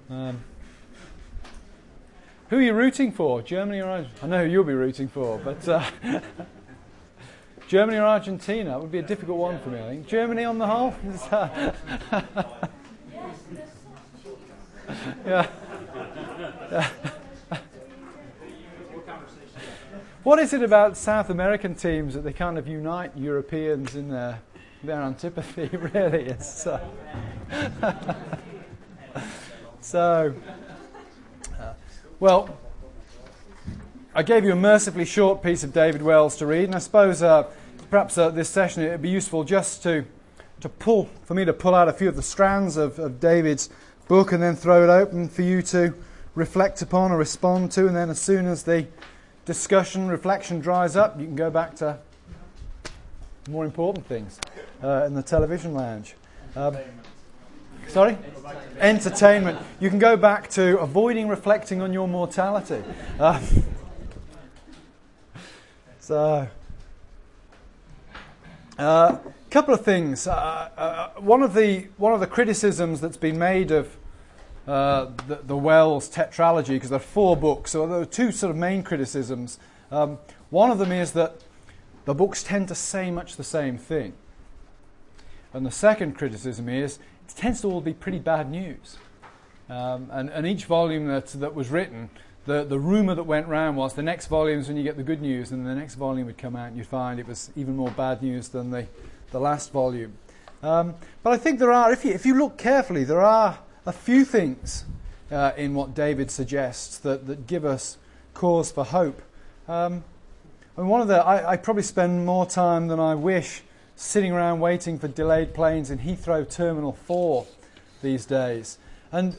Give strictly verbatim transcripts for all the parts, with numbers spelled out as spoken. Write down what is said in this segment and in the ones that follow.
Um, who are you rooting for? Germany or Argentina? I know who you'll be rooting for, but uh, Germany or Argentina? That would be a difficult one for me, I think. Germany on the whole? yeah. yeah. What is it about South American teams that they kind of unite Europeans in their, their antipathy, really? It's, uh, so, uh, well, I gave you a mercifully short piece of David Wells to read, and I suppose uh, perhaps uh, this session it would be useful just to to pull, for me to pull out a few of the strands of, of David's book and then throw it open for you to reflect upon or respond to, and then as soon as the discussion, reflection dries up, you can go back to more important things uh, in the television lounge. Um, sorry? Entertainment. You can go back to avoiding reflecting on your mortality. Uh, so, a uh, couple of things. Uh, uh, one of the one of the criticisms that's been made of Uh, the, the Wells tetralogy, because there are four books, so there are two sort of main criticisms. Um, one of them is that the books tend to say much the same thing. And the second criticism is it tends to all be pretty bad news. Um, and, and each volume that, that was written, the, the rumour that went round was the next volume is when you get the good news, and the next volume would come out and you'd find it was even more bad news than the, the last volume. Um, but I think there are, if you, if you look carefully, there are a few things uh, in what David suggests that, that give us cause for hope. Um, and one of the, I, I probably spend more time than I wish sitting around waiting for delayed planes in Heathrow Terminal four these days. And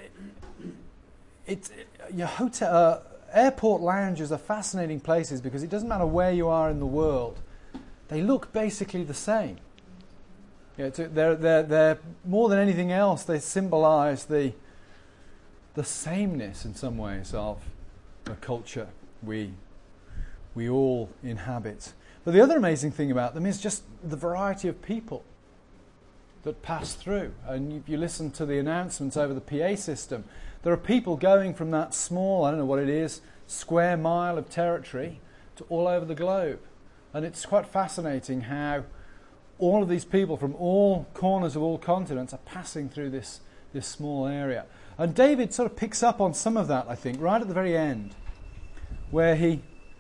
it, it, your hotel, uh, airport lounges are fascinating places because it doesn't matter where you are in the world, they look basically the same. Yeah, to, they're, they're, they're more than anything else, they symbolise the the sameness in some ways of the culture we we all inhabit. But the other amazing thing about them is just the variety of people that pass through. And if you listen to the announcements over the P A system, there are people going from that small, I don't know what it is, square mile of territory to all over the globe. And it's quite fascinating how all of these people from all corners of all continents are passing through this, this small area. And David sort of picks up on some of that, I think, right at the very end, where he...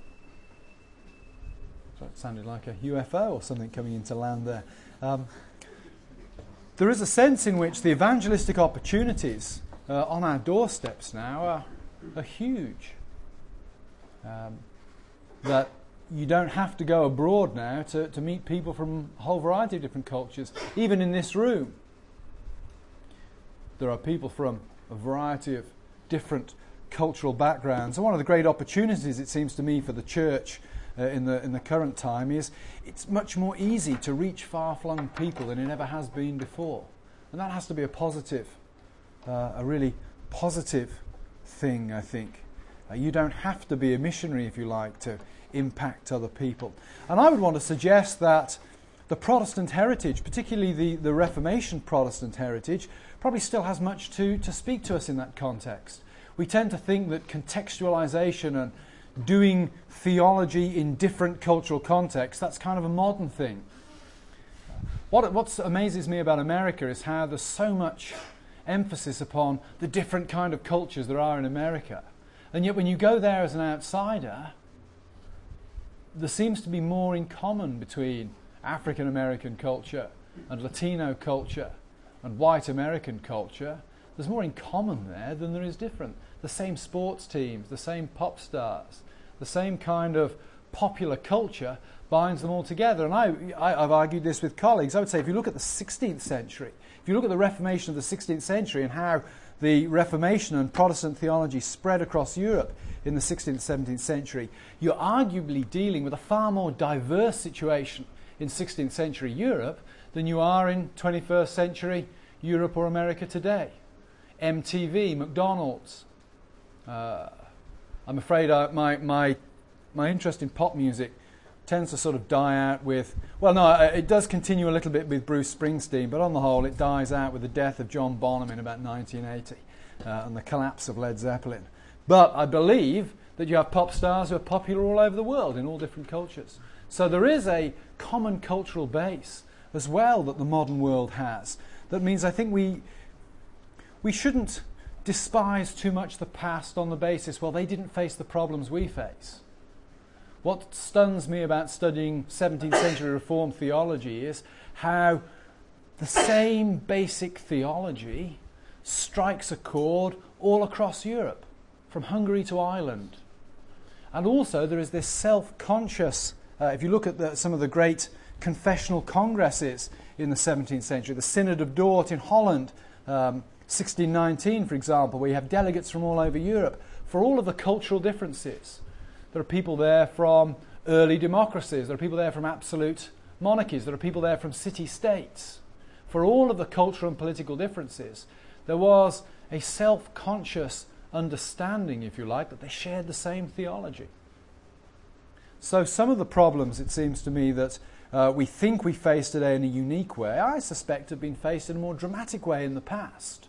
Sorry, it sounded like a U F O or something coming into land there. Um, there is a sense in which the evangelistic opportunities uh, on our doorsteps now are, are huge. Um, that you don't have to go abroad now to, to meet people from a whole variety of different cultures. Even in this room, there are people from a variety of different cultural backgrounds. And one of the great opportunities, it seems to me, for the church uh, in the in the current time is it's much more easy to reach far-flung people than it ever has been before. And that has to be a positive, uh, a really positive thing, I think. Uh, you don't have to be a missionary, if you like, to impact other people. And I would want to suggest that the Protestant heritage, particularly the, the Reformation Protestant heritage, probably still has much to, to speak to us in that context. We tend to think that contextualization and doing theology in different cultural contexts, that's kind of a modern thing. What what amazes me about America is how there's so much emphasis upon the different kind of cultures there are in America. And yet when you go there as an outsider, there seems to be more in common between African American culture and Latino culture and white American culture. There's more in common there than there is different. The same sports teams, the same pop stars, the same kind of popular culture binds them all together. And I, I, I've argued this with colleagues. I would say if you look at the sixteenth century, if you look at the Reformation of the sixteenth century and how the Reformation and Protestant theology spread across Europe in the sixteenth, seventeenth century, you're arguably dealing with a far more diverse situation in sixteenth century Europe than you are in twenty-first century Europe or America today. M T V, McDonald's. Uh, I'm afraid I, my, my, my interest in pop music tends to sort of die out with, well no, it does continue a little bit with Bruce Springsteen, but on the whole it dies out with the death of John Bonham in about nineteen eighty. uh, and the collapse of Led Zeppelin. But I believe that you have pop stars who are popular all over the world in all different cultures. So there is a common cultural base as well that the modern world has. That means I think we we shouldn't despise too much the past on the basis, well, they didn't face the problems we face. What stuns me about studying seventeenth century Reformed theology is how the same basic theology strikes a chord all across Europe, from Hungary to Ireland. And also there is this self-conscious, uh, if you look at the, some of the great confessional congresses in the seventeenth century, the Synod of Dort in Holland, um, sixteen nineteen, for example, where you have delegates from all over Europe, for all of the cultural differences. There are people there from early democracies, there are people there from absolute monarchies, there are people there from city-states. For all of the cultural and political differences, there was a self-conscious understanding, if you like, that they shared the same theology. So some of the problems, it seems to me, that uh, we think we face today in a unique way, I suspect have been faced in a more dramatic way in the past.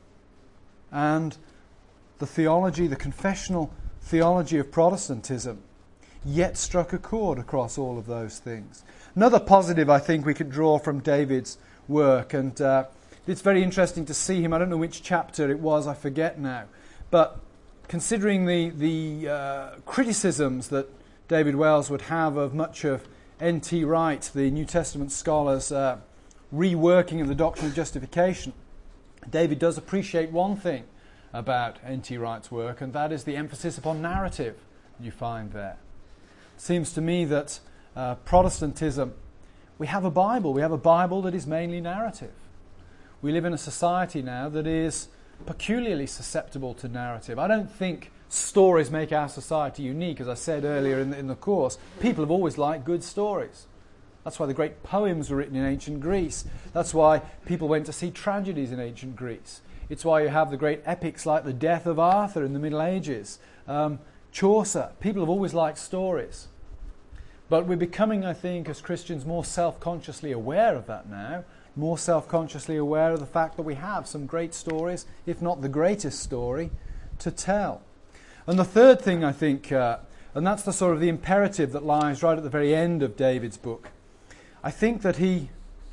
And the theology, the confessional theology of Protestantism, yet struck a chord across all of those things. Another positive I think we could draw from David's work, and uh, it's very interesting to see him. I don't know which chapter it was, I forget now, but considering the, the uh, criticisms that David Wells would have of much of N T Wright, the New Testament scholar's uh, reworking of the doctrine of justification, David does appreciate one thing about N T Wright's work, and that is the emphasis upon narrative you find there. It seems to me that uh, Protestantism, we have a Bible. We have a Bible that is mainly narrative. We live in a society now that is peculiarly susceptible to narrative. I don't think stories make our society unique. As I said earlier in the, in the course, people have always liked good stories. That's why the great poems were written in ancient Greece. That's why people went to see tragedies in ancient Greece. It's why you have the great epics like the Death of Arthur in the Middle Ages. Um, Chaucer. People have always liked stories. But we're becoming, I think, as Christians, more self-consciously aware of that now, more self-consciously aware of the fact that we have some great stories, if not the greatest story, to tell. And the third thing, I think, uh, and that's the sort of the imperative that lies right at the very end of David's book, I think that he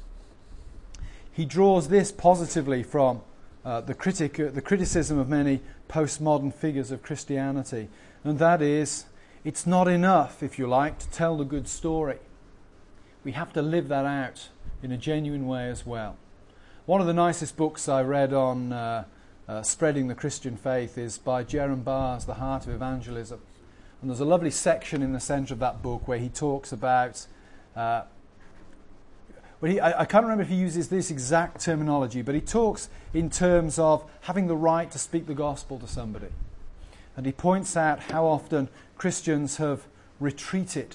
he draws this positively from uh, the critic, uh, the criticism of many postmodern figures of Christianity, and that is, it's not enough, if you like, to tell the good story. We have to live that out in a genuine way as well. One of the nicest books I read on uh, uh, spreading the Christian faith is by Jerram Barrs, The Heart of Evangelism. And there's a lovely section in the centre of that book where he talks about... Uh, well, he, I, I can't remember if he uses this exact terminology, but he talks in terms of having the right to speak the gospel to somebody. And he points out how often Christians have retreated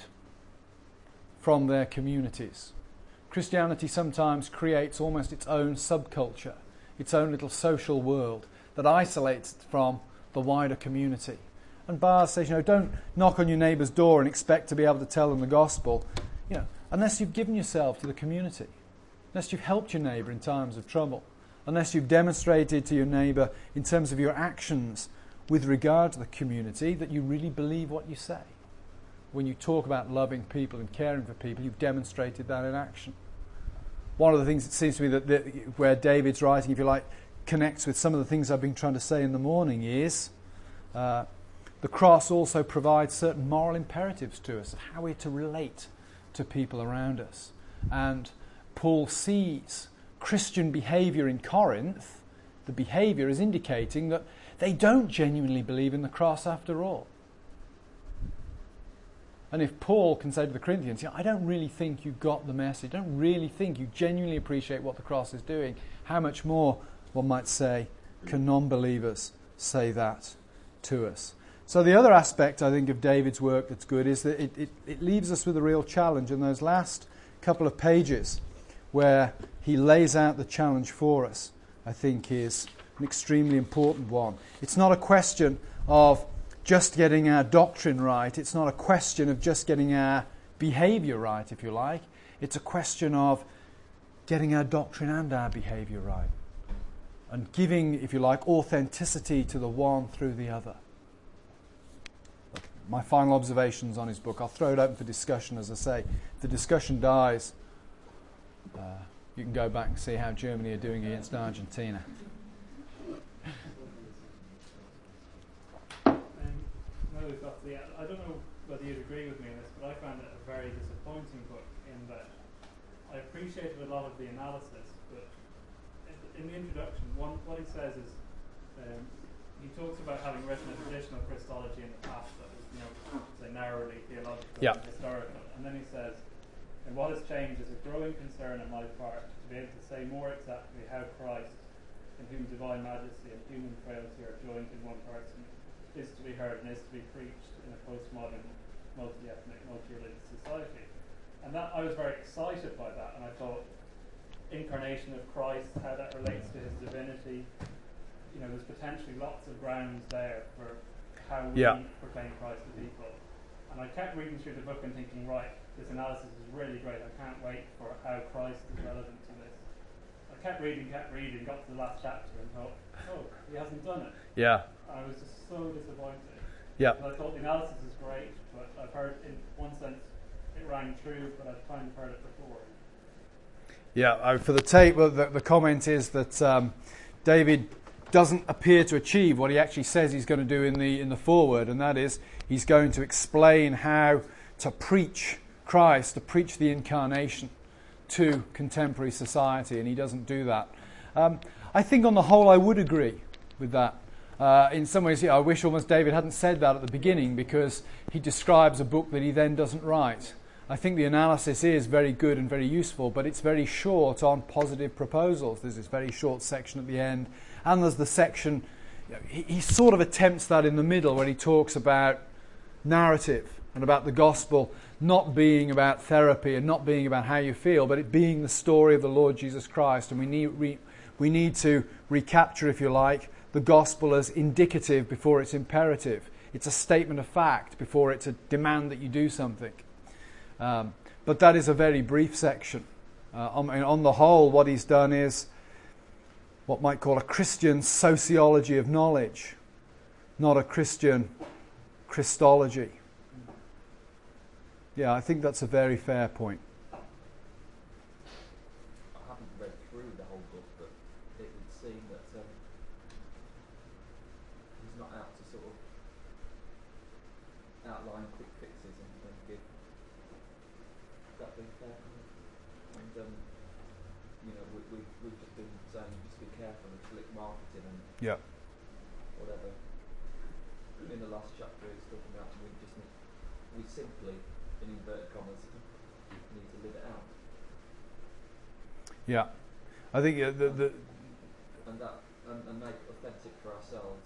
from their communities. Christianity sometimes creates almost its own subculture, its own little social world that isolates it from the wider community. And Barrs says, you know, don't knock on your neighbour's door and expect to be able to tell them the gospel, you know, unless you've given yourself to the community, unless you've helped your neighbour in times of trouble, unless you've demonstrated to your neighbour in terms of your actions with regard to the community that you really believe what you say. When you talk about loving people and caring for people, you've demonstrated that in action. One of the things it seems to me that, that where David's writing, if you like, connects with some of the things I've been trying to say in the morning is uh, the cross also provides certain moral imperatives to us of how we're to relate to people around us. And Paul sees Christian behaviour in Corinth, the behaviour is indicating that they don't genuinely believe in the cross after all. And if Paul can say to the Corinthians, you know, I don't really think you got the message, I don't really think you genuinely appreciate what the cross is doing, how much more, one might say, can non-believers say that to us? So the other aspect, I think, of David's work that's good is that it, it, it leaves us with a real challenge in those last couple of pages where he lays out the challenge for us, I think is an extremely important one. It's not a question of just getting our doctrine right. It's not a question of just getting our behaviour right, if you like. It's a question of getting our doctrine and our behaviour right. and giving, if you like, authenticity to the one through the other. My final observations on his book. I'll throw it open for discussion, as I say. If the discussion dies, uh, you can go back and see how Germany are doing against Argentina. Um, no, we've got the, I don't know whether you'd agree with me on this, but I found it a very disappointing book in that I appreciated a lot of the analysis, but in the introduction, one, what he says is um, he talks about having written a traditional Christology in the past that was, you know, say narrowly theological yeah. and historical, and then he says, and what has changed is a growing concern on my part to be able to say more exactly how Christ, in whom divine majesty and human frailty are joined in one person, is to be heard and is to be preached in a postmodern, multi-ethnic, multi-religious society. And that I was very excited by that, and I thought, incarnation of Christ, how that relates to his divinity, you know, there's potentially lots of grounds there for how we yeah. proclaim Christ to people. And I kept reading through the book and thinking, right, this analysis is really great, I can't wait for how Christ is relevant to this. I kept reading, kept reading, got to the last chapter and thought, oh, he hasn't done it. Yeah. And I was just so disappointed. Yeah. And I thought the analysis is great, but I've heard, in one sense, it rang true, but I've kind of heard it before. Yeah, uh, for the tape, well, the, the comment is that um, David doesn't appear to achieve what he actually says he's going to do in the in the foreword, and that is he's going to explain how to preach Christ, to preach the incarnation to contemporary society, and he doesn't do that. Um, I think on the whole I would agree with that. Uh, in some ways, yeah, I wish almost David hadn't said that at the beginning, because he describes a book that he then doesn't write. I think the analysis is very good and very useful, but it's very short on positive proposals. There's this very short section at the end, and there's the section, you know, he, he sort of attempts that in the middle where he talks about narrative and about the gospel not being about therapy and not being about how you feel, but it being the story of the Lord Jesus Christ. And we need, we, we need to recapture, if you like, the gospel as indicative before it's imperative. It's a statement of fact before it's a demand that you do something. Um, but that is a very brief section. Uh, on, on the whole, what he's done is what might call a Christian sociology of knowledge, not a Christian Christology. Yeah, I think that's a very fair point. I haven't read through the whole book, but it would seem that um, he's not out to sort of outline quick fixes and, and give that big fair. And um, you know, we, we, we've just been saying just be careful of slick marketing and yeah. whatever. In the last chapter, it's talking about we just need, we simply, in inverted commas, need to live it out. Yeah, I think uh, the, the and that and, and make it authentic for ourselves.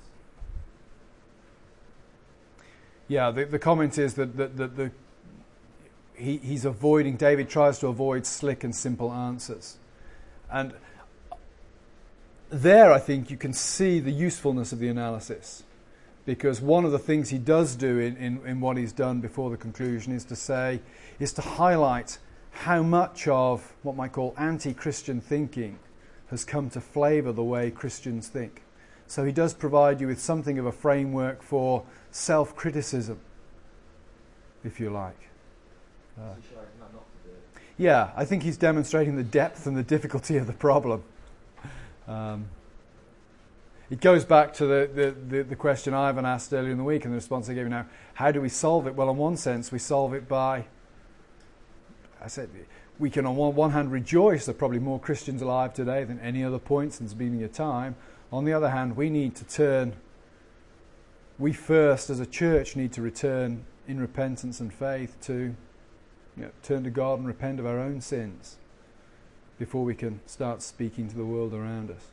yeah the the comment is that that the, the he he's avoiding. David tries to avoid slick and simple answers, and there I think you can see the usefulness of the analysis. Because one of the things he does do in, in, in what he's done before the conclusion is to say, is to highlight how much of what might call anti-Christian thinking has come to flavour the way Christians think. So he does provide you with something of a framework for self-criticism, if you like. Uh, yeah, I think he's demonstrating the depth and the difficulty of the problem. Um, It goes back to the, the, the, the question Ivan asked earlier in the week and the response I gave you now. How do we solve it? Well, in one sense, we solve it by, I said, we can on one, one hand rejoice there are probably more Christians alive today than any other point since the beginning of time. On the other hand, we need to turn, we first as a church need to return in repentance and faith to, you know, turn to God and repent of our own sins before we can start speaking to the world around us.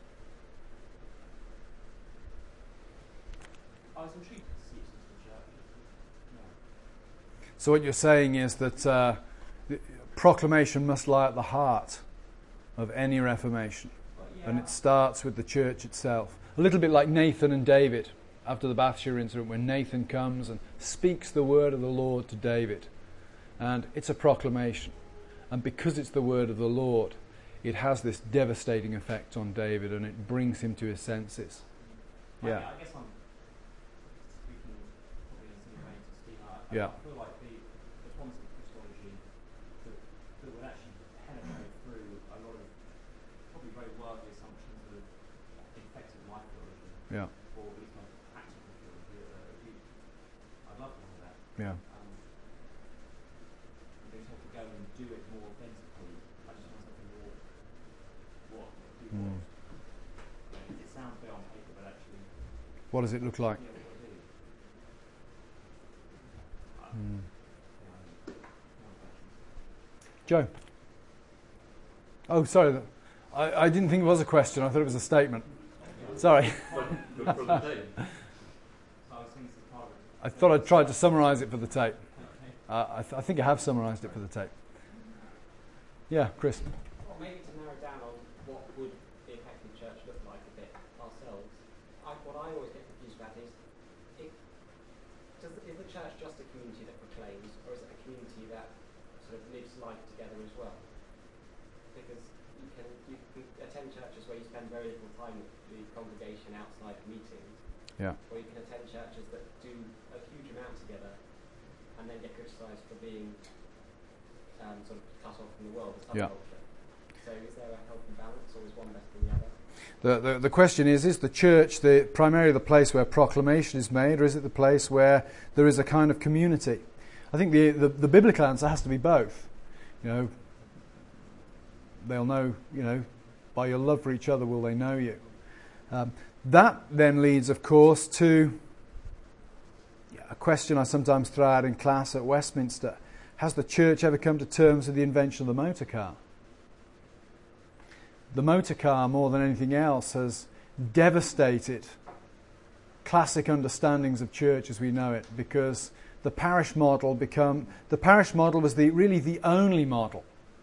So what you're saying is that uh, proclamation must lie at the heart of any reformation. Yeah. And it starts with the church itself. A little bit like Nathan and David after the Bathsheba incident, when Nathan comes and speaks the word of the Lord to David. And it's a proclamation. And because it's the word of the Lord, it has this devastating effect on David, and it brings him to his senses. Yeah. I, I guess I'm speaking probably in some way to Steve. I, Yeah. I feel like the, the forms of Christology that, that would actually penetrate through a lot of probably very worldly assumptions that have infected my theology, Yeah. or at least my practical theology. Uh, you- I'd love to have that. Yeah. Um, you don't have to go and do it more authentically. I just want something more. What? Do Mm. what? Uh, It sounds big on paper, but actually, What does it look like? yeah, what do I do? Uh, Mm. yeah, more questions. Joe. Oh, sorry. th- I, I didn't think it was a question. I thought it was a statement. Sorry. So I was thinking this is part of it. I thought I'd tried to summarise it for the tape. Okay. Uh, I, th- I think I have summarised it for the tape. Yeah, Chris. Well, maybe to narrow down on what would the effective church look like a bit ourselves. I, what I always get confused about is, it, does, is the church just a community that proclaims, or is it a community that sort of lives life together as well? Because you can, you can attend churches where you spend very little time with the congregation outside meetings, Yeah. or you can attend churches that do a huge amount together and then get criticised for being um, sort of cut off from the world, the Yeah. subculture. So is there a healthy balance, or is one better than the other? The, the, the question is, is the church the primarily the place where proclamation is made, or is it the place where there is a kind of community? I think the, the, the biblical answer has to be both. You know, they'll know, you know, by your love for each other will they know you. Um, that then leads, of course, to a question I sometimes throw out in class at Westminster. Has the church ever come to terms with the invention of the motor car? The motor car, more than anything else, has devastated classic understandings of church as we know it, because the parish model become the parish model was the really the only model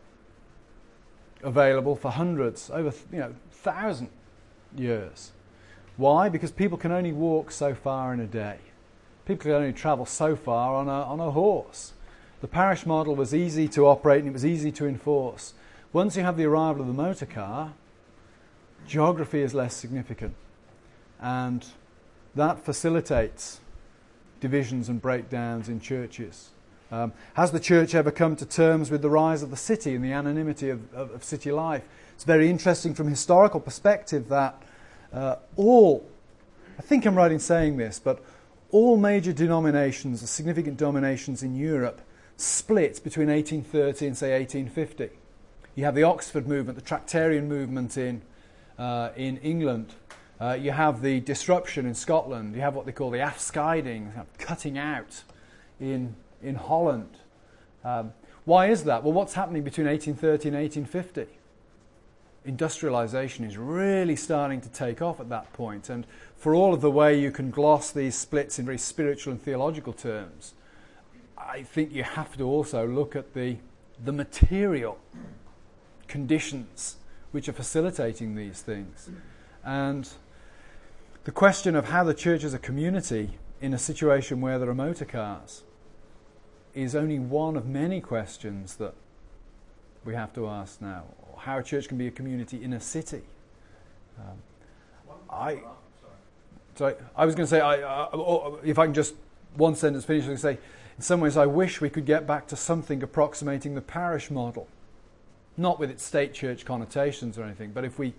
available for hundreds, over you know thousand years. Why? Because people can only walk so far in a day. People can only travel so far on a on a horse. The parish model was easy to operate and it was easy to enforce. Once you have the arrival of the motor car, geography is less significant, and that facilitates divisions and breakdowns in churches. Um, has the church ever come to terms with the rise of the city and the anonymity of, of, of city life? It's very interesting from a historical perspective that uh, all, I think I'm right in saying this, but all major denominations, significant denominations in Europe, split between eighteen thirty and say eighteen fifty. You have the Oxford movement, the Tractarian movement in uh, in England. Uh, you have the disruption in Scotland. You have what they call the afscheiding, cutting out in in Holland. Um, why is that? Well, what's happening between eighteen thirty and eighteen fifty? Industrialization is really starting to take off at that point. And for all of the way you can gloss these splits in very spiritual and theological terms, I think you have to also look at the the material conditions which are facilitating these things. And the question of how the church is a community in a situation where there are motor cars is only one of many questions that we have to ask now. How a church can be a community in a city. Um, I, sorry, I was going to say, I, uh, if I can just one sentence finish, I can say, in some ways I wish we could get back to something approximating the parish model. Not with its state church connotations or anything, but if we,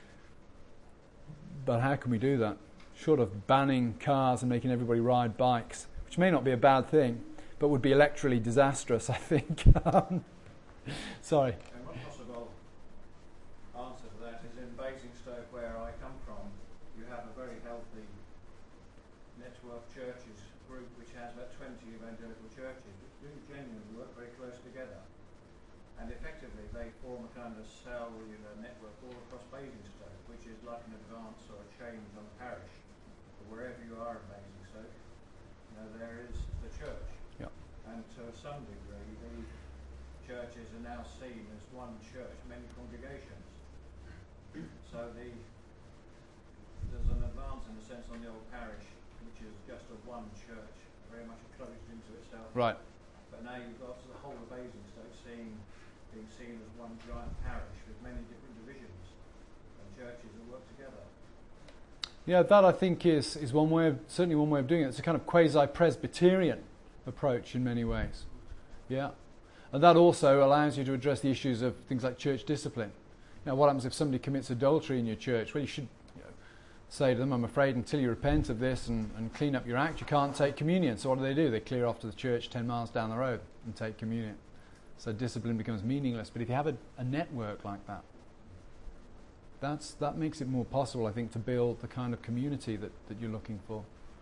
but how can we do that? Short of banning cars and making everybody ride bikes, which may not be a bad thing, but would be electorally disastrous, I think. Sorry. And one possible answer to that is in Basingstoke, where I come from, you have a very healthy network churches group which has about twenty evangelical churches which do genuinely work very close together. And effectively they form a kind of cellular network all across Basingstoke, which is like an advance or a change on the parish. But wherever you are in Basingstoke, you know, there is the church. Yeah. And to some degree, the churches are now seen as one church, many congregations. So the there's an advance in a sense on the old parish, which is just a one church, very much closed into itself. Right. But now you've got the whole of Basingstoke seeing being seen as one giant parish with many different divisions and churches that work together. Yeah, that I think is, is one way of, certainly one way of doing it. It's a kind of quasi-Presbyterian approach in many ways. Yeah. And that also allows you to address the issues of things like church discipline. Now, what happens if somebody commits adultery in your church? Well, you should you know, say to them, I'm afraid until you repent of this and, and clean up your act, you can't take communion. So what do they do? They clear off to the church ten miles down the road and take communion. So discipline becomes meaningless. But if you have a, a network like that, that's, that makes it more possible, I think, to build the kind of community that, that you're looking for.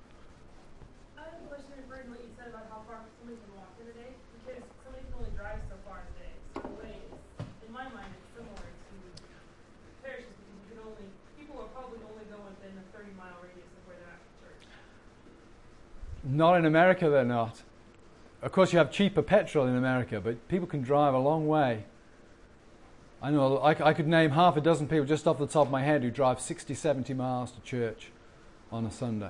I have a question regarding what you said about how far somebody can walk in a day, because somebody can only drive so far in a day. So in a way, it's, in my mind, it's similar to parishes, because you can only, people will probably only go within a thirty mile radius of where they're at for church. Not in America, they're not. Of course, you have cheaper petrol in America, but people can drive a long way. I know I, I could name half a dozen people just off the top of my head who drive sixty, seventy miles to church on a Sunday,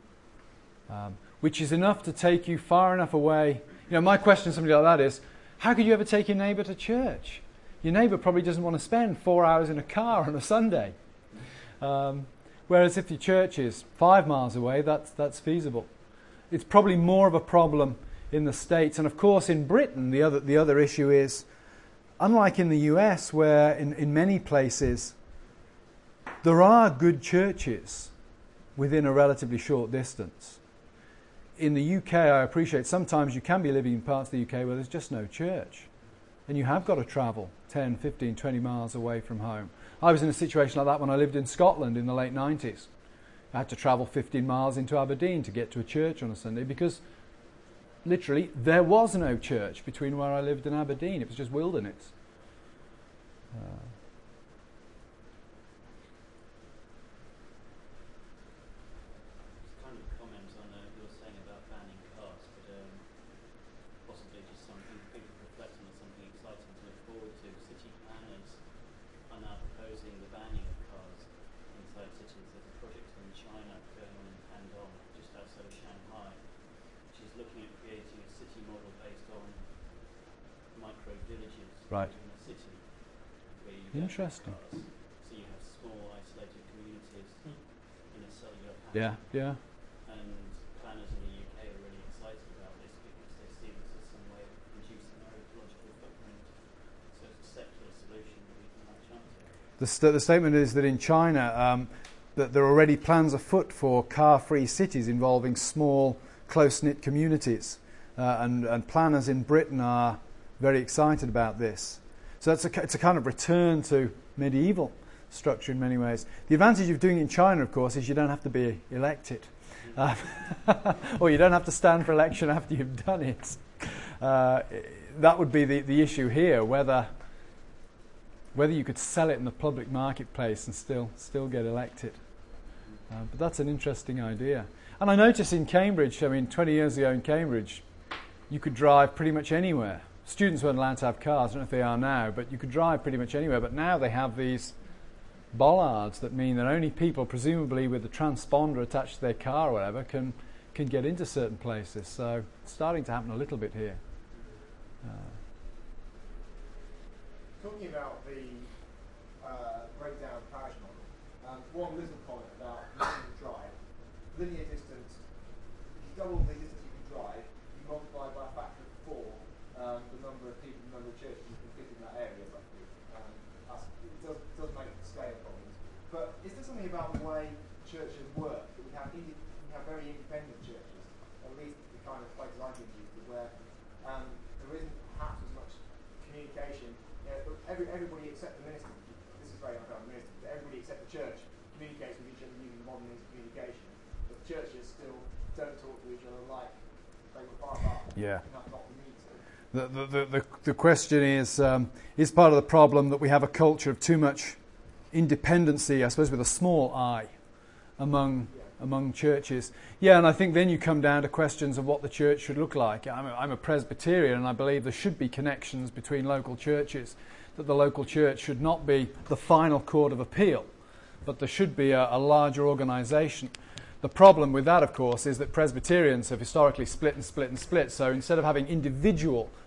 um, which is enough to take you far enough away. You know, my question to somebody like that is, how could you ever take your neighbour to church? Your neighbour probably doesn't want to spend four hours in a car on a Sunday. Um, whereas if your church is five miles away, that's, that's feasible. It's probably more of a problem in the States. And of course in Britain, the other, the other issue is, unlike in the U S, where in, in many places there are good churches within a relatively short distance. In the U K, I appreciate sometimes you can be living in parts of the U K where there's just no church. And you have got to travel ten, fifteen, twenty miles away from home. I was in a situation like that when I lived in Scotland in the late nineties. I had to travel fifteen miles into Aberdeen to get to a church on a Sunday because literally, there was no church between where I lived and Aberdeen. It was just wilderness. Uh, kind of comment on uh, you were saying about banning cars, but um, possibly just something people reflect on as something exciting to look forward to. City planners are now proposing the banning of cars inside cities. There's a project in China going on in Handong, just outside of Shanghai. She's looking at creating a city model based on micro villages Right. in a city. Where you Interesting. Cars. So you have small isolated communities in a cellular pattern. yeah, yeah. And planners in the U K are really excited about this because they see this as some way of reducing our ecological footprint. So it's a secular solution that we can latch onto. The, st- the statement is that in China, um, that there are already plans afoot for car-free cities involving small, close-knit communities, uh, and, and planners in Britain are very excited about this. So that's a, it's a kind of return to medieval structure in many ways. The advantage of doing it in China, of course, is you don't have to be elected, uh, or you don't have to stand for election after you've done it. Uh, that would be the, the issue here, whether whether you could sell it in the public marketplace and still still get elected. Uh, but that's an interesting idea. And I noticed in Cambridge, I mean, twenty years ago in Cambridge, you could drive pretty much anywhere. Students weren't allowed to have cars, I don't know if they are now, but you could drive pretty much anywhere. But now they have these bollards that mean that only people, presumably with the transponder attached to their car or whatever, can, can get into certain places. So it's starting to happen a little bit here. Uh, Talking about the uh, breakdown of parish model, um, one little comment about the drive. Linear distance, if you double the distance you can drive, you multiply by a factor of four um, the number of people, the number of churches you can fit in that area, roughly. Um, it does, does make scale problems. But is there something about the way churches work that we have, indi- we have very independent churches, at least the kind of places I've been used to, where um, there isn't perhaps as much communication. You know, every, everybody except the minister, this is very unfair on the minister, but everybody except the church communicates with each other using the modern means of communication. But the churches still don't talk to each other like they were far apart. Yeah. Not, not the need to. The, the, the, the, the question is, um, is part of the problem that we have a culture of too much independency, I suppose with a small I, among Yeah. among churches. Yeah, and I think then you come down to questions of what the church should look like. I'm a, I'm a Presbyterian, and I believe there should be connections between local churches, that the local church should not be the final court of appeal, but there should be a, a larger organisation. The problem with that, of course, is that Presbyterians have historically split and split and split, so instead of having individual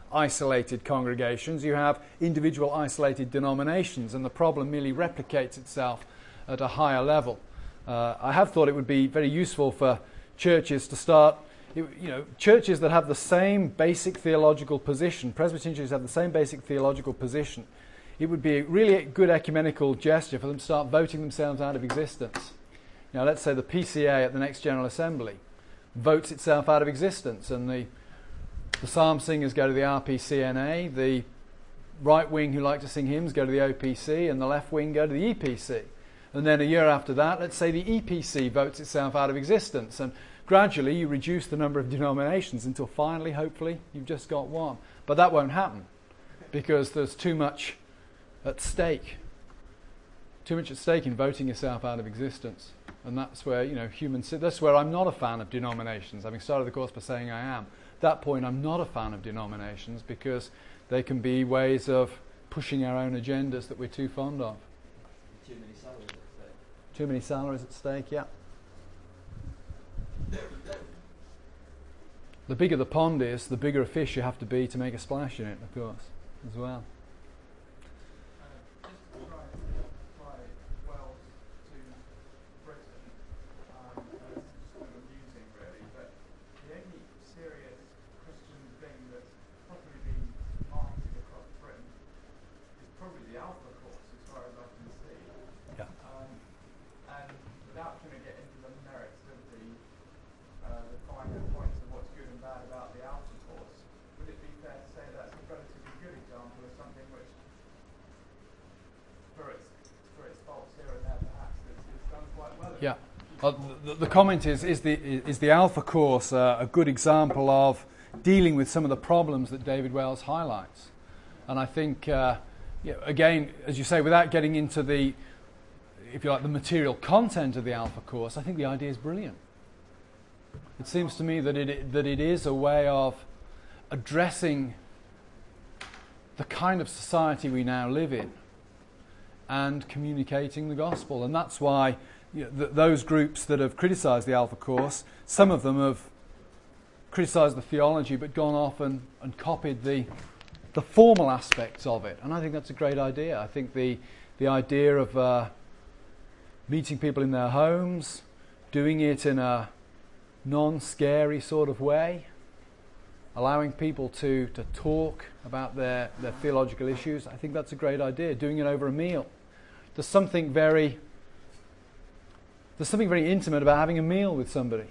isolated congregations, you have individual isolated denominations, and the problem merely replicates itself at a higher level. Uh, I have thought it would be very useful for churches to start, you know, churches that have the same basic theological position, Presbyterian churches have the same basic theological position. It would be a really good ecumenical gesture for them to start voting themselves out of existence. Now, let's say the P C A at the next General Assembly votes itself out of existence, and the the psalm singers go to the R P C N A, the right wing who like to sing hymns go to the O P C, and the left wing go to the E P C. And then a year after that, let's say the E P C votes itself out of existence, and gradually you reduce the number of denominations until finally, hopefully, you've just got one. But that won't happen because there's too much at stake. Too much at stake in voting yourself out of existence. And that's where, you know, human, that's where I'm not a fan of denominations. Having started the course by saying I am. At that point, I'm not a fan of denominations because they can be ways of pushing our own agendas that we're too fond of. Too many salaries at stake. Too many salaries at stake, yeah. The bigger the pond is, the bigger a fish you have to be to make a splash in it, of course, as well. Yeah, uh, the, the comment is: is the is the Alpha Course uh, a good example of dealing with some of the problems that David Wells highlights? And I think, uh, you know, again, as you say, without getting into the, if you like, the material content of the Alpha Course, I think the idea is brilliant. It seems to me that it that it is a way of addressing the kind of society we now live in and communicating the gospel, and that's why. You know, th- those groups that have criticised the Alpha Course, some of them have criticised the theology but gone off and, and copied the the formal aspects of it. And I think that's a great idea. I think the the idea of uh, meeting people in their homes, doing it in a non-scary sort of way, allowing people to, to talk about their, their theological issues, I think that's a great idea. Doing it over a meal. There's something very... There's something very intimate about having a meal with somebody.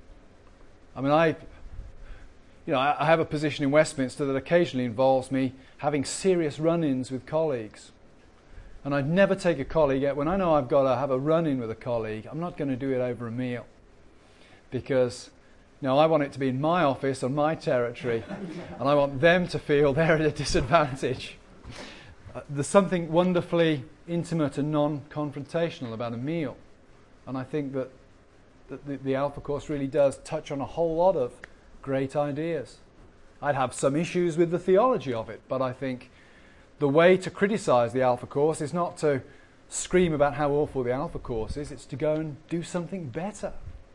I mean, I, you know, I have a position in Westminster that occasionally involves me having serious run-ins with colleagues. And I'd never take a colleague out. When I know I've got to have a run-in with a colleague, I'm not going to do it over a meal. Because, you know, I want it to be in my office, on my territory, and I want them to feel they're at a disadvantage. Uh, there's something wonderfully intimate and non-confrontational about a meal. And I think that, that the, the Alpha Course really does touch on a whole lot of great ideas. I'd have some issues with the theology of it, but I think the way to criticise the Alpha Course is not to scream about how awful the Alpha Course is, it's to go and do something better.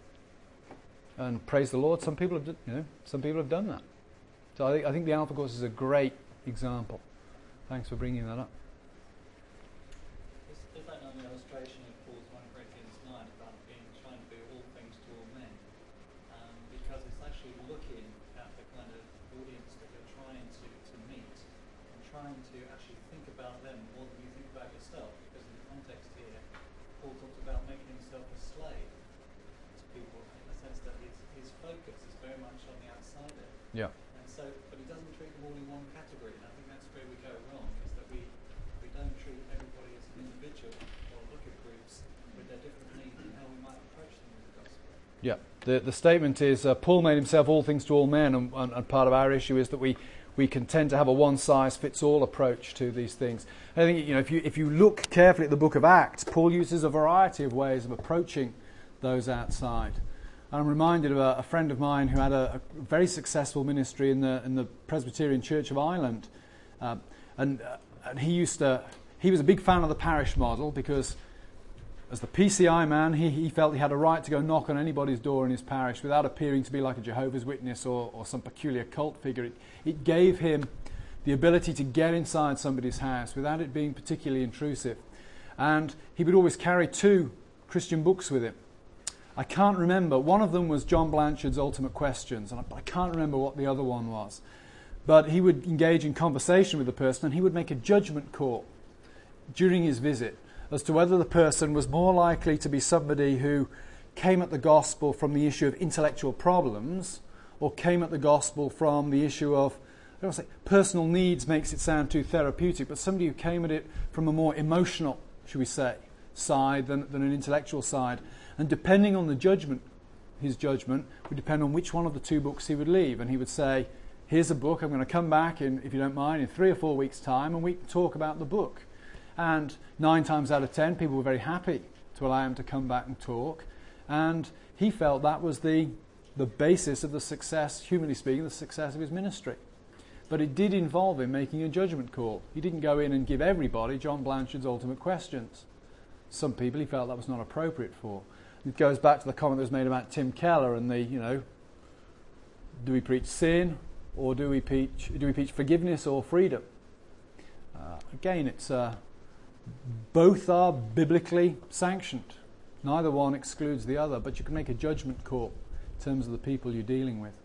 And praise the Lord, some people have, you know, some people have done that. So I think, I think the Alpha Course is a great example. Thanks for bringing that up. Is that an illustration of Paul's First Corinthians nine about being trying to be all things to all men? Um, because it's actually looking at the kind of audience that you're trying to, to meet and trying to actually think about them more than you think about yourself. Because in the context here, Paul talks about making himself a slave to people in the sense that his, his focus is very much on the outsider. Yeah. And so, but he doesn't treat them all in one category. And I think that's where we go wrong, is that we, we don't treat everybody as an individual or look at groups with their different needs and how we might approach them with the gospel. Yeah. The the statement is uh, Paul made himself all things to all men, and, and, and part of our issue is that we, we can tend to have a one-size-fits-all approach to these things. I think, you know, if you if you look carefully at the book of Acts, Paul uses a variety of ways of approaching those outside. And I'm reminded of a, a friend of mine who had a, a very successful ministry in the in the Presbyterian Church of Ireland, uh, and uh, and he used to he was a big fan of the parish model because as the P C I man, he, he felt he had a right to go knock on anybody's door in his parish without appearing to be like a Jehovah's Witness or, or some peculiar cult figure. It, it gave him the ability to get inside somebody's house without it being particularly intrusive. And he would always carry two Christian books with him. I can't remember. One of them was John Blanchard's Ultimate Questions, and I, I can't remember what the other one was. But he would engage in conversation with the person, and he would make a judgment call during his visit as to whether the person was more likely to be somebody who came at the gospel from the issue of intellectual problems or came at the gospel from the issue of, I don't want to say personal needs makes it sound too therapeutic, but somebody who came at it from a more emotional, should we say, side than, than an intellectual side. And depending on the judgment, his judgment would depend on which one of the two books he would leave. And he would say, here's a book, I'm going to come back in, if you don't mind, in three or four weeks' time, and we can talk about the book. And nine times out of ten, people were very happy to allow him to come back and talk. And he felt that was the, the basis of the success, humanly speaking, the success of his ministry. But it did involve him making a judgment call. He didn't go in and give everybody John Blanchard's Ultimate Questions. Some people he felt that was not appropriate for. It goes back to the comment that was made about Tim Keller and the, you know, do we preach sin or do we preach, do we preach forgiveness or freedom? Uh, again, it's uh, both are biblically sanctioned. Neither one excludes the other, but you can make a judgment call in terms of the people you're dealing with.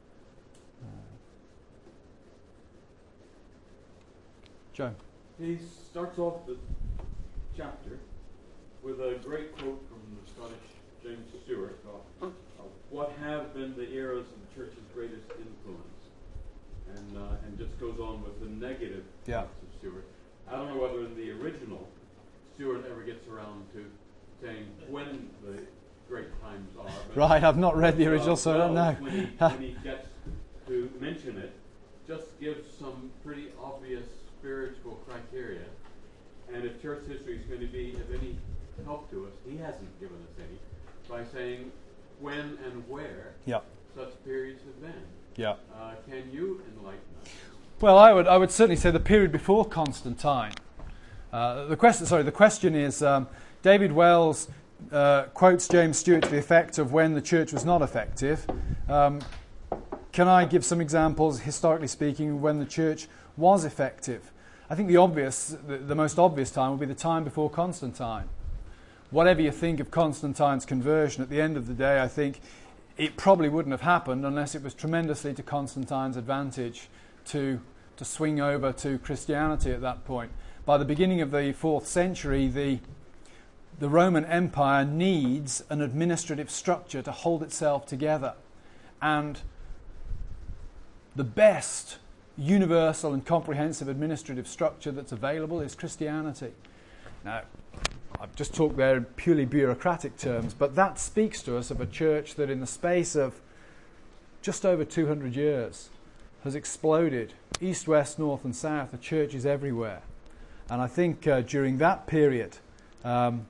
Joe. He starts off the chapter with a great quote from the Scottish James Stewart of what have been the eras of the church's greatest influence, and uh, and just goes on with the negative yeah. parts of Stewart. I don't know whether in the original Stewart ever gets around to saying when the great times are. But right, I've not read the original, uh, so I don't know. When he, when he gets to mention it, just gives some pretty obvious spiritual criteria, and if church history is going to be of any help to us, he hasn't given us any, by saying when and where yep. such periods have been. Yeah. Uh, can you enlighten us? Well, I would I would certainly say the period before Constantine. Uh, the question, sorry, the question is um, David Wells uh, quotes James Stewart to the effect of when the church was not effective. Um, can I give some examples, historically speaking, when the church was effective? I think the obvious, the, the most obvious time would be the time before Constantine. Whatever you think of Constantine's conversion, at the end of the day, I think it probably wouldn't have happened unless it was tremendously to Constantine's advantage to to swing over to Christianity at that point. By the beginning of the fourth century, the the Roman Empire needs an administrative structure to hold itself together. And the best universal and comprehensive administrative structure that's available is Christianity. Now, I've just talked there in purely bureaucratic terms, but that speaks to us of a church that in the space of just over two hundred years has exploded. East, west, north and south, the church is everywhere. And I think uh, during that period, um,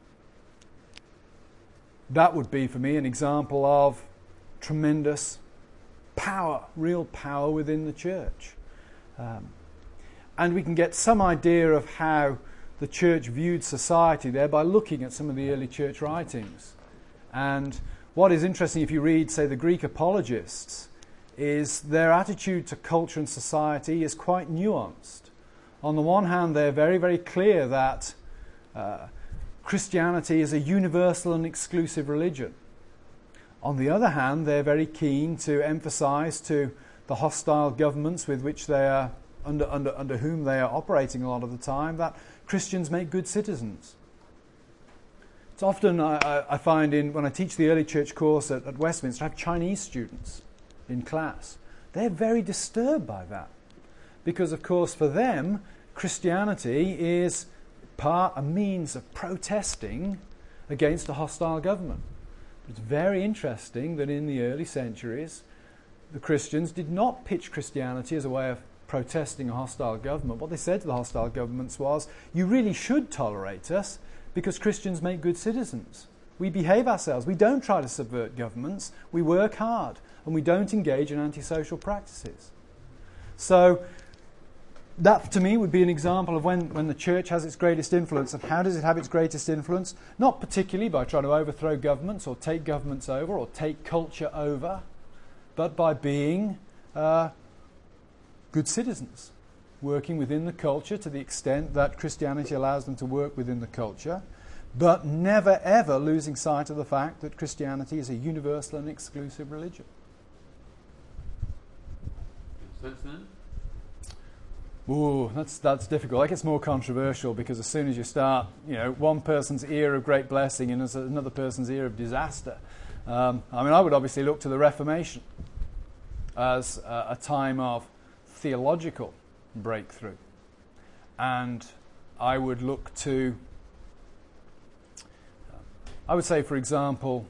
that would be for me an example of tremendous power, real power within the church. Um, and we can get some idea of how the church viewed society there by looking at some of the early church writings. And what is interesting, if you read, say, the Greek apologists, is their attitude to culture and society is quite nuanced. On the one hand, they're very, very clear that uh, Christianity is a universal and exclusive religion. On the other hand, they're very keen to emphasize to the hostile governments with which they are under, under, under whom they are operating a lot of the time, that Christians make good citizens. It's often, I, I find, in when I teach the early church course at, at Westminster, I have Chinese students in class. They're very disturbed by that. Because, of course, for them, Christianity is part, a means of protesting against a hostile government. It's very interesting that in the early centuries, the Christians did not pitch Christianity as a way of protesting a hostile government. What they said to the hostile governments was, you really should tolerate us because Christians make good citizens. We behave ourselves. We don't try to subvert governments. We work hard and we don't engage in antisocial practices. So that, to me, would be an example of when, when the church has its greatest influence. And how does it have its greatest influence? Not particularly by trying to overthrow governments or take governments over or take culture over, but by being uh, good citizens, working within the culture to the extent that Christianity allows them to work within the culture, but never ever losing sight of the fact that Christianity is a universal and exclusive religion. Since then? Ooh, that's that's difficult. That gets more controversial because as soon as you start, you know, one person's ear of great blessing and another person's ear of disaster. Um, I mean, I would obviously look to the Reformation as a, a time of theological breakthrough, and I would look to, I would say, for example,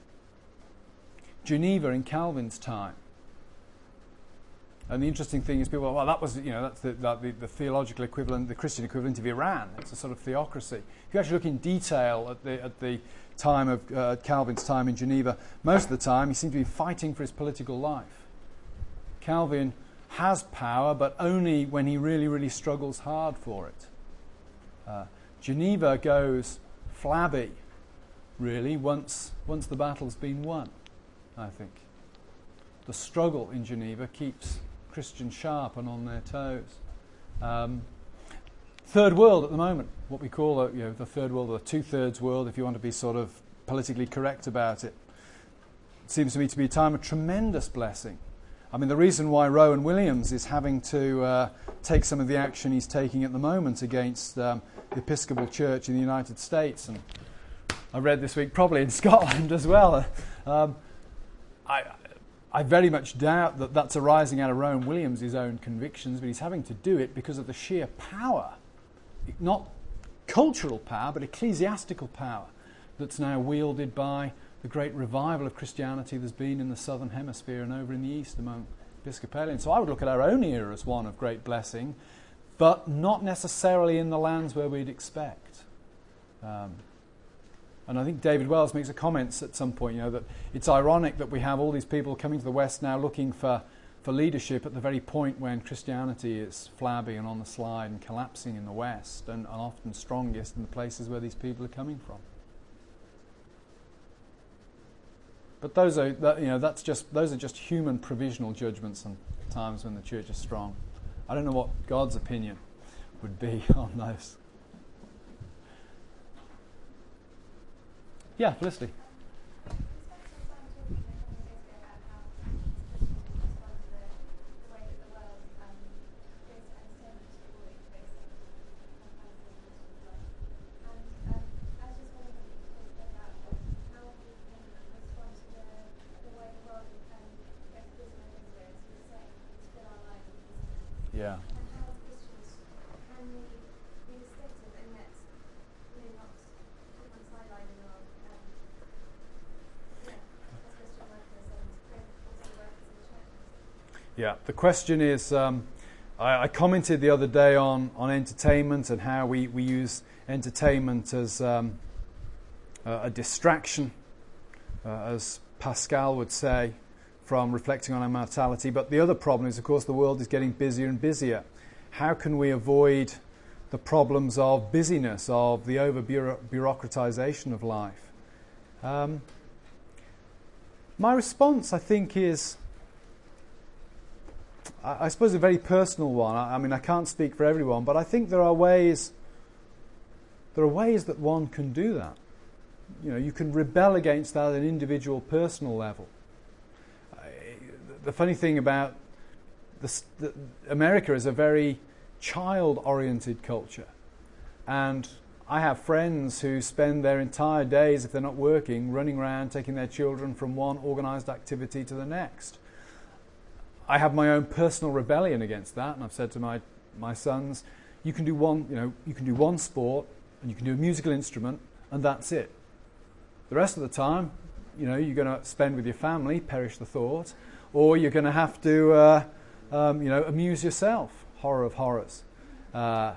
Geneva in Calvin's time. And the interesting thing is, people, well, that was, you know, that's the, that, the, the theological equivalent, the Christian equivalent of Iran. It's a sort of theocracy. If you actually look in detail at the at the time of uh, Calvin's time in Geneva, most of the time he seemed to be fighting for his political life. Calvin has power, but only when he really, really struggles hard for it. Uh, Geneva goes flabby, really, once once the battle's been won, I think. The struggle in Geneva keeps Christians sharp and on their toes. Um, third world at the moment, what we call uh, you know, the third world, or the two-thirds world, if you want to be sort of politically correct about it. It seems to me to be a time of tremendous blessing. I mean, the reason why Rowan Williams is having to uh, take some of the action he's taking at the moment against um, the Episcopal Church in the United States, and I read this week probably in Scotland as well, um, I... I very much doubt that that's arising out of Rowan Williams' own convictions, but he's having to do it because of the sheer power, not cultural power, but ecclesiastical power that's now wielded by the great revival of Christianity there's been in the southern hemisphere and over in the east among Episcopalians. So I would look at our own era as one of great blessing, but not necessarily in the lands where we'd expect. Um, And I think David Wells makes a comment at some point, you know, that it's ironic that we have all these people coming to the West now looking for, for leadership at the very point when Christianity is flabby and on the slide and collapsing in the West, and, and often strongest in the places where these people are coming from. But those are, that, you know, that's just those are just human provisional judgments on times when the church is strong. I don't know what God's opinion would be on those. Yeah, Felicity. Yeah. Yeah, the question is, um, I, I commented the other day on, on entertainment and how we, we use entertainment as um, a, a distraction, uh, as Pascal would say, from reflecting on our mortality. But the other problem is, of course, the world is getting busier and busier. How can we avoid the problems of busyness, of the over-bureaucratization of life? Um, my response, I think, is... I suppose a very personal one. I, I mean, I can't speak for everyone, but I think there are ways. There are ways that one can do that. You know, you can rebel against that at an individual, personal level. I, the funny thing about this, the, America is a very child-oriented culture, and I have friends who spend their entire days, if they're not working, running around taking their children from one organised activity to the next. I have my own personal rebellion against that, and I've said to my, my sons, you can do one, you know, you can do one sport, and you can do a musical instrument, and that's it. The rest of the time, you know, you're going to spend with your family, perish the thought, or you're going to have to, uh, um, you know, amuse yourself. Horror of horrors. Uh,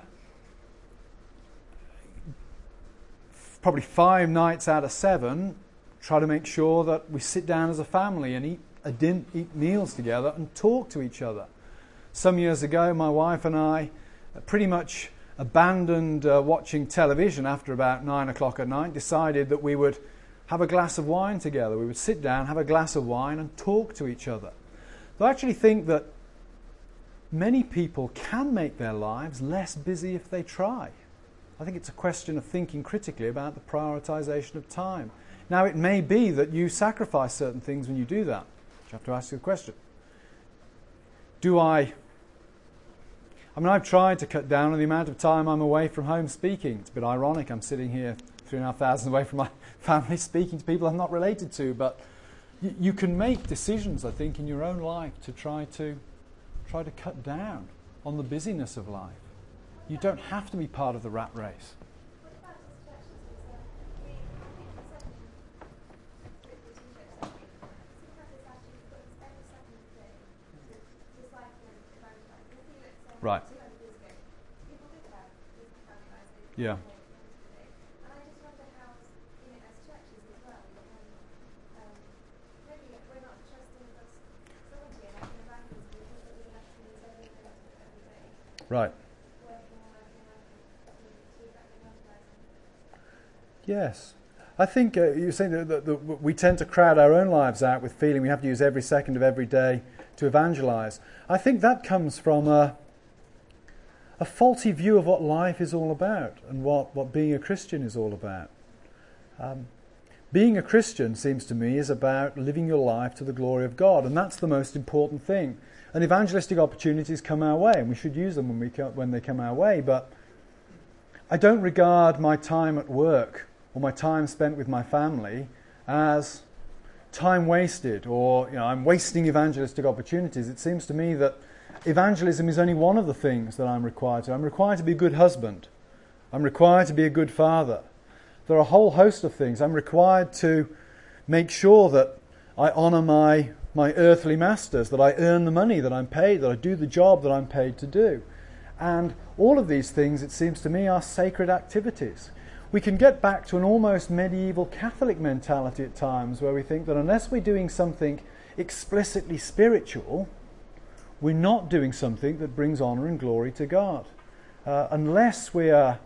probably five nights out of seven, try to make sure that we sit down as a family and eat a din- eat meals together and talk to each other. Some years ago, my wife and I pretty much abandoned uh, watching television after about nine o'clock at night, decided that we would have a glass of wine together. We would sit down, have a glass of wine and talk to each other. So I actually think that many people can make their lives less busy if they try. I think it's a question of thinking critically about the prioritization of time. Now, it may be that you sacrifice certain things when you do that. You have to ask you the question. Do I... I mean, I've tried to cut down on the amount of time I'm away from home speaking. It's a bit ironic. I'm sitting here three and a half thousand away from my family speaking to people I'm not related to. But y- you can make decisions, I think, in your own life to try to try to cut down on the busyness of life. You don't have to be part of the rat race. Right. Yeah. Right. Yes. I think uh, you're saying that, that, that we tend to crowd our own lives out with feeling we have to use every second of every day to evangelize. I think that comes from a, a faulty view of what life is all about and what, what being a Christian is all about. Um, being a Christian, seems to me, is about living your life to the glory of God, and that's the most important thing. And evangelistic opportunities come our way, and we should use them when, we come, when they come our way, but I don't regard my time at work or my time spent with my family as time wasted, or you know, I'm wasting evangelistic opportunities. It seems to me that evangelism is only one of the things that I'm required to. I'm required to be a good husband. I'm required to be a good father. There are a whole host of things. I'm required to make sure that I honour my, my earthly masters, that I earn the money that I'm paid, that I do the job that I'm paid to do. And all of these things, it seems to me, are sacred activities. We can get back to an almost medieval Catholic mentality at times where we think that unless we're doing something explicitly spiritual, we're not doing something that brings honour and glory to God. Uh, unless we are,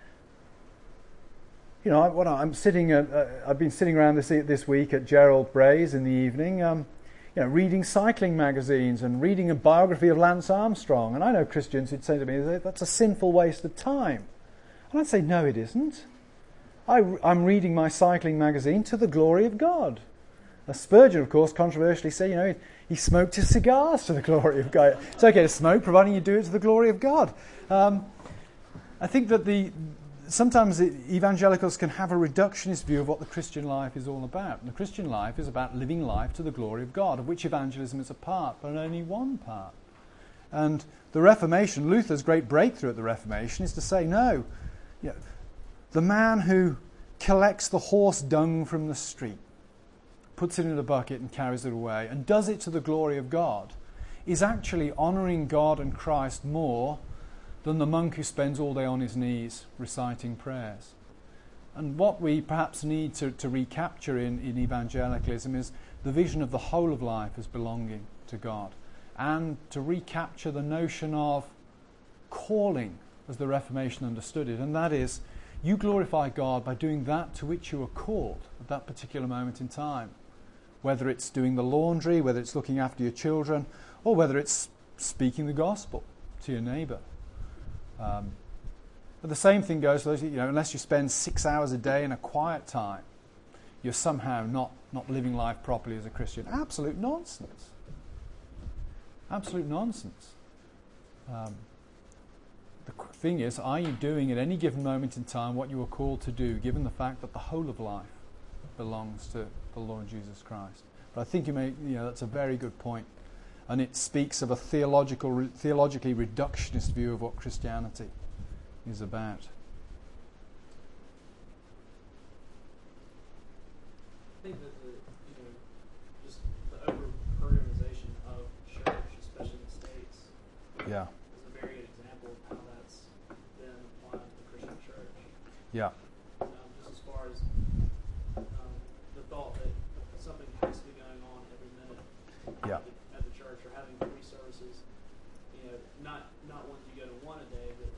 you know, I, what I'm sitting, at, uh, I've been sitting around this this week at Gerald Bray's in the evening, um, you know, reading cycling magazines and reading a biography of Lance Armstrong. And I know Christians who'd say to me, that's a sinful waste of time. And I'd say, no, it isn't. I, I'm reading my cycling magazine to the glory of God. Now, Spurgeon, of course, controversially said, you know, he, he smoked his cigars to the glory of God. It's okay to smoke, providing you do it to the glory of God. Um, I think that the sometimes the evangelicals can have a reductionist view of what the Christian life is all about. And the Christian life is about living life to the glory of God, of which evangelism is a part, but only one part. And the Reformation, Luther's great breakthrough at the Reformation is to say, no, you know, the man who collects the horse dung from the street, puts it in a bucket and carries it away, and does it to the glory of God, is actually honouring God and Christ more than the monk who spends all day on his knees reciting prayers. And what we perhaps need to, to recapture in, in evangelicalism is the vision of the whole of life as belonging to God, and to recapture the notion of calling as the Reformation understood it, and that is, you glorify God by doing that to which you are called at that particular moment in time. Whether it's doing the laundry, whether it's looking after your children, or whether it's speaking the gospel to your neighbour. Um, but the same thing goes for those, you know, unless you spend six hours a day in a quiet time, you're somehow not, not living life properly as a Christian. Absolute nonsense. Absolute nonsense. Um, The thing is, are you doing at any given moment in time what you are called to do, given the fact that the whole of life belongs to the Lord Jesus Christ? But I think you may, you know, that's a very good point, and it speaks of a theological, re- theologically reductionist view of what Christianity is about. I think that the, you know, just the over-organization of church, especially in the States, Yeah. is a very good example of how that's been applied to the Christian church. Yeah. Um, just as far as um, the thought that something has to be going on every minute Yeah. at the church, or having three services, you know, not not ones you go to one a day, but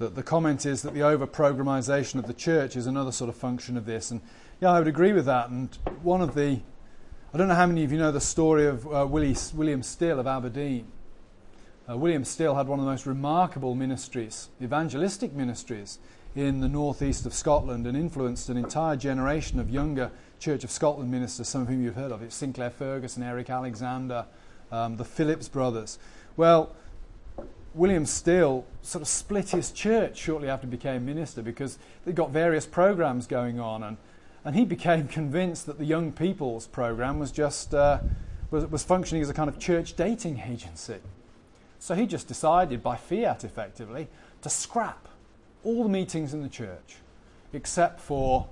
the, the comment is that the over-programmization of the church is another sort of function of this. And yeah, I would agree with that. And one of the, I don't know how many of you know the story of uh, Willie, William Still of Aberdeen. Uh, William Still had one of the most remarkable ministries, evangelistic ministries, in the northeast of Scotland, and influenced an entire generation of younger Church of Scotland ministers, some of whom you've heard of. It's Sinclair Ferguson, Eric Alexander, um, the Phillips brothers. Well, William Still sort of split his church shortly after he became minister because they got various programs going on, and, and he became convinced that the young people's program was just uh, was, was functioning as a kind of church dating agency. So he just decided, by fiat effectively, to scrap all the meetings in the church except for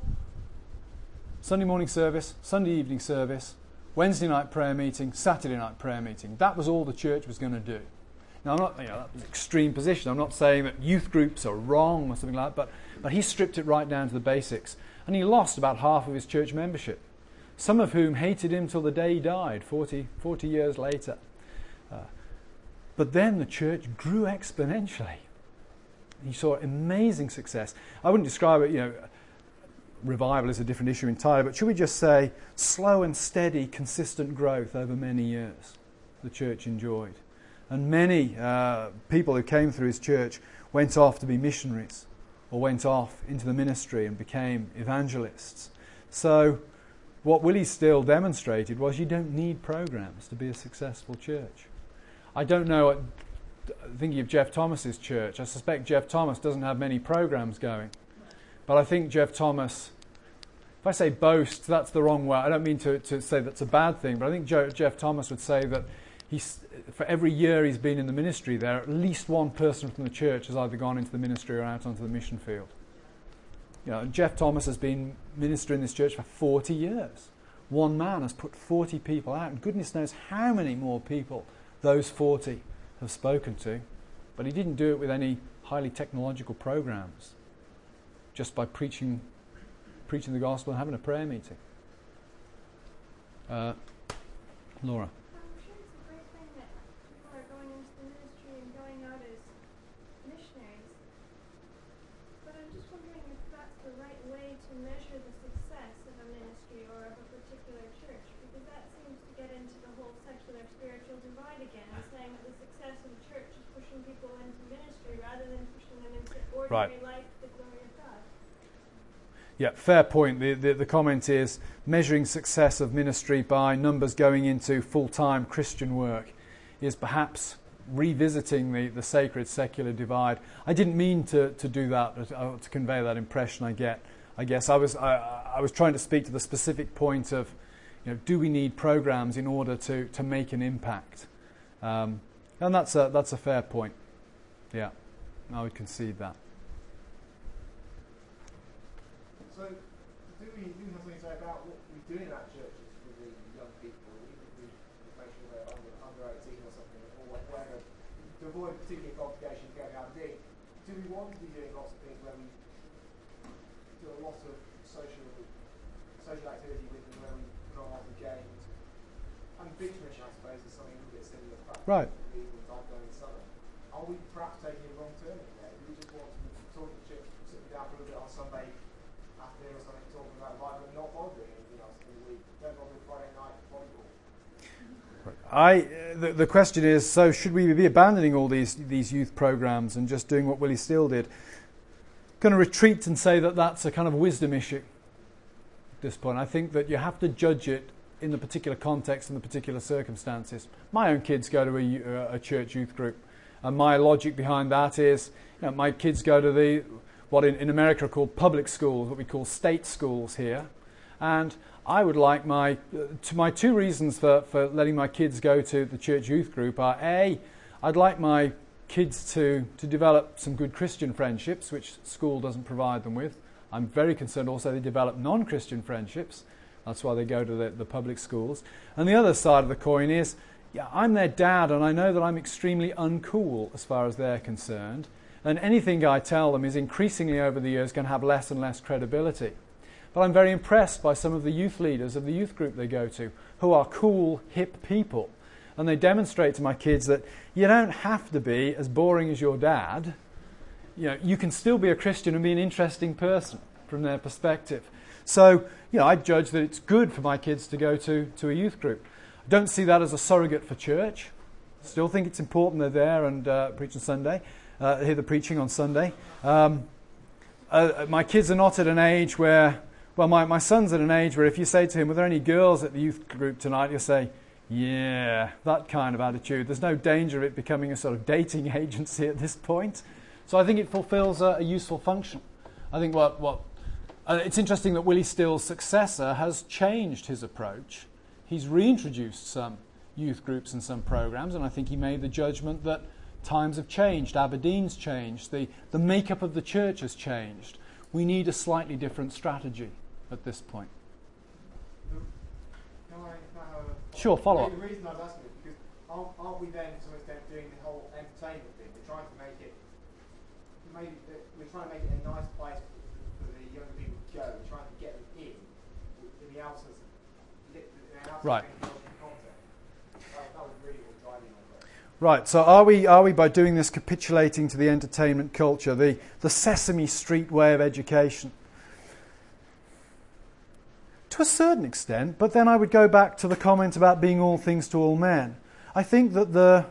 Sunday morning service, Sunday evening service, Wednesday night prayer meeting, Saturday night prayer meeting. That was all the church was going to do. Now, I'm not, you know, that was an extreme position. I'm not saying that youth groups are wrong or something like that, but, but he stripped it right down to the basics. And he lost about half of his church membership, some of whom hated him till the day he died, forty, forty years later. Uh, but then the church grew exponentially. He saw amazing success. I wouldn't describe it, you know, revival is a different issue entirely, but should we just say slow and steady, consistent growth over many years the church enjoyed. And many uh, people who came through his church went off to be missionaries or went off into the ministry and became evangelists. So what Willie Still demonstrated was you don't need programs to be a successful church. I don't know, thinking of Jeff Thomas's church, I suspect Jeff Thomas doesn't have many programs going. But I think Jeff Thomas, if I say boast, that's the wrong way. I don't mean to, to say that's a bad thing, but I think Joe, Jeff Thomas would say that he's, for every year he's been in the ministry there, at least one person from the church has either gone into the ministry or out onto the mission field. You know, Jeff Thomas has been ministering in this church for forty years. One man has put forty people out, and goodness knows how many more people those forty have spoken to. But he didn't do it with any highly technological programs, just by preaching preaching the gospel and having a prayer meeting. Uh, Laura. I'm sure it's a great thing that people are going into the ministry and going out as missionaries. But I'm just wondering if that's the right way to measure the success of a ministry or of a particular church, because that seems to get into the whole secular spiritual divide again, and saying that the success of the church is pushing people into ministry rather than pushing them into ordinary Right. life, the glory of God. Yeah, fair point. The, the, the comment is measuring success of ministry by numbers going into full-time Christian work is perhaps revisiting the, the sacred secular divide. I didn't mean to, to do that, uh, to convey that impression. I get. I guess I was I, I was trying to speak to the specific point of, you know, do we need programs in order to, to make an impact? Um, and that's a that's a fair point. Yeah, I would concede that. So, do we do have something to say about what we do in our churches for the young people, even if we make sure they're under, under eighteen or something, or whatever, to avoid particular complications going out of date? Do we want to be doing lots of things where we do a lot of social social activity with them, where we put on lots of games? And beach mission, I suppose, is something a little bit similar to Right. people time going in the summer. Are we perhaps taking a wrong turn in there? Do we just want to be talking to church, sitting down for a little bit on Sunday afternoon or something, talking about life, and not bothering anything else in the week? Don't bother with Friday night volleyball. I uh, the, the question is, so should we be abandoning all these these youth programs and just doing what Willie Still did? Going to retreat and say that that's a kind of wisdom issue at this point. I think that you have to judge it in the particular context and the particular circumstances. My own kids go to a, a church youth group, and my logic behind that is, you know, my kids go to the what in, in America are called public schools, what we call state schools here, and I would like my uh, to my two reasons for, for letting my kids go to the church youth group are: A, I'd like my kids to, to develop some good Christian friendships, which school doesn't provide them with. I'm very concerned also they develop non-Christian friendships. That's why they go to the, the public schools. And the other side of the coin is, yeah, I'm their dad, and I know that I'm extremely uncool as far as they're concerned. And anything I tell them is increasingly over the years going to have less and less credibility. But I'm very impressed by some of the youth leaders of the youth group they go to, who are cool, hip people. And they demonstrate to my kids that you don't have to be as boring as your dad you know, you can still be a Christian and be an interesting person from their perspective. So, you know, I judge that it's good for my kids to go to, to a youth group. I don't see that as a surrogate for church. Still think it's important they're there and uh, preach on Sunday, uh, hear the preaching on Sunday. Um, uh, my kids are not at an age where, well, my, my son's at an age where if you say to him, were there any girls at the youth group tonight, he'll say, yeah, that kind of attitude. There's no danger of it becoming a sort of dating agency at this point. So I think it fulfills a, a useful function. I think what, what uh, it's interesting that Willie Still's successor has changed his approach. He's reintroduced some youth groups and some programs, and I think he made the judgment that times have changed, Aberdeen's changed, the, the makeup of the church has changed. We need a slightly different strategy at this point. Can I, can I have a, sure, follow up. The reason I was asking is because aren't, aren't we then to some extent doing the whole entertainment thing? We're trying to make it, maybe we're trying to make it a nice place for the younger people to go. We're trying to get them in, in the absence of, in the absence right. of Right, so are we are we by doing this capitulating to the entertainment culture, the, the Sesame Street way of education? To a certain extent, but then I would go back to the comment about being all things to all men. I think that the...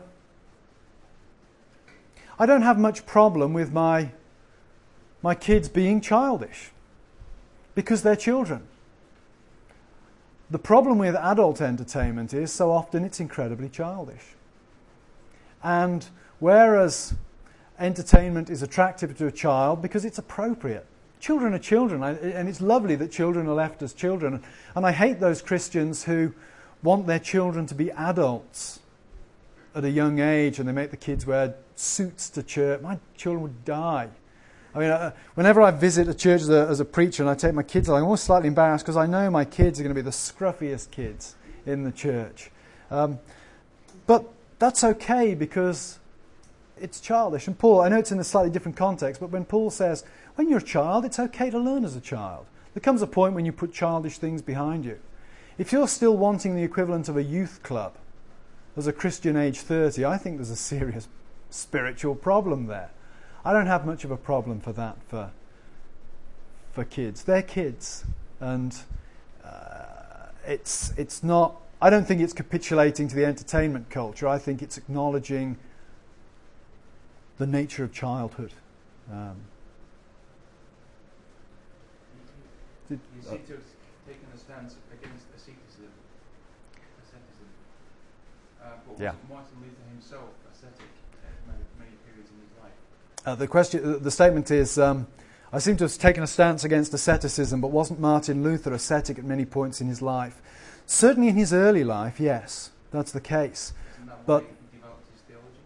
I don't have much problem with my, my kids being childish, because they're children. The problem with adult entertainment is so often it's incredibly childish. And whereas entertainment is attractive to a child because it's appropriate. Children are children, and it's lovely that children are left as children. And I hate those Christians who want their children to be adults at a young age and they make the kids wear suits to church. My children would die. I mean, uh, whenever I visit a church as a, as a preacher and I take my kids along, I'm always slightly embarrassed because I know my kids are going to be the scruffiest kids in the church. Um, but that's okay because it's childish. And Paul, I know it's in a slightly different context, but when Paul says, when you're a child, it's okay to learn as a child. There comes a point when you put childish things behind you. If you're still wanting the equivalent of a youth club as a Christian age thirty, I think there's a serious spiritual problem there. I don't have much of a problem for that for, for kids. They're kids. And uh, it's it's not... I don't think it's capitulating to the entertainment culture. I think it's acknowledging the nature of childhood. Um, you seem to have taken a stance against asceticism. asceticism. Uh, but yeah. was Martin Luther himself ascetic at many, many periods in his life? Uh, the question, the statement is, um, I seem to have taken a stance against asceticism, but wasn't Martin Luther ascetic at many points in his life? Certainly in his early life, yes, that's the case. Isn't that but why he developed his theology?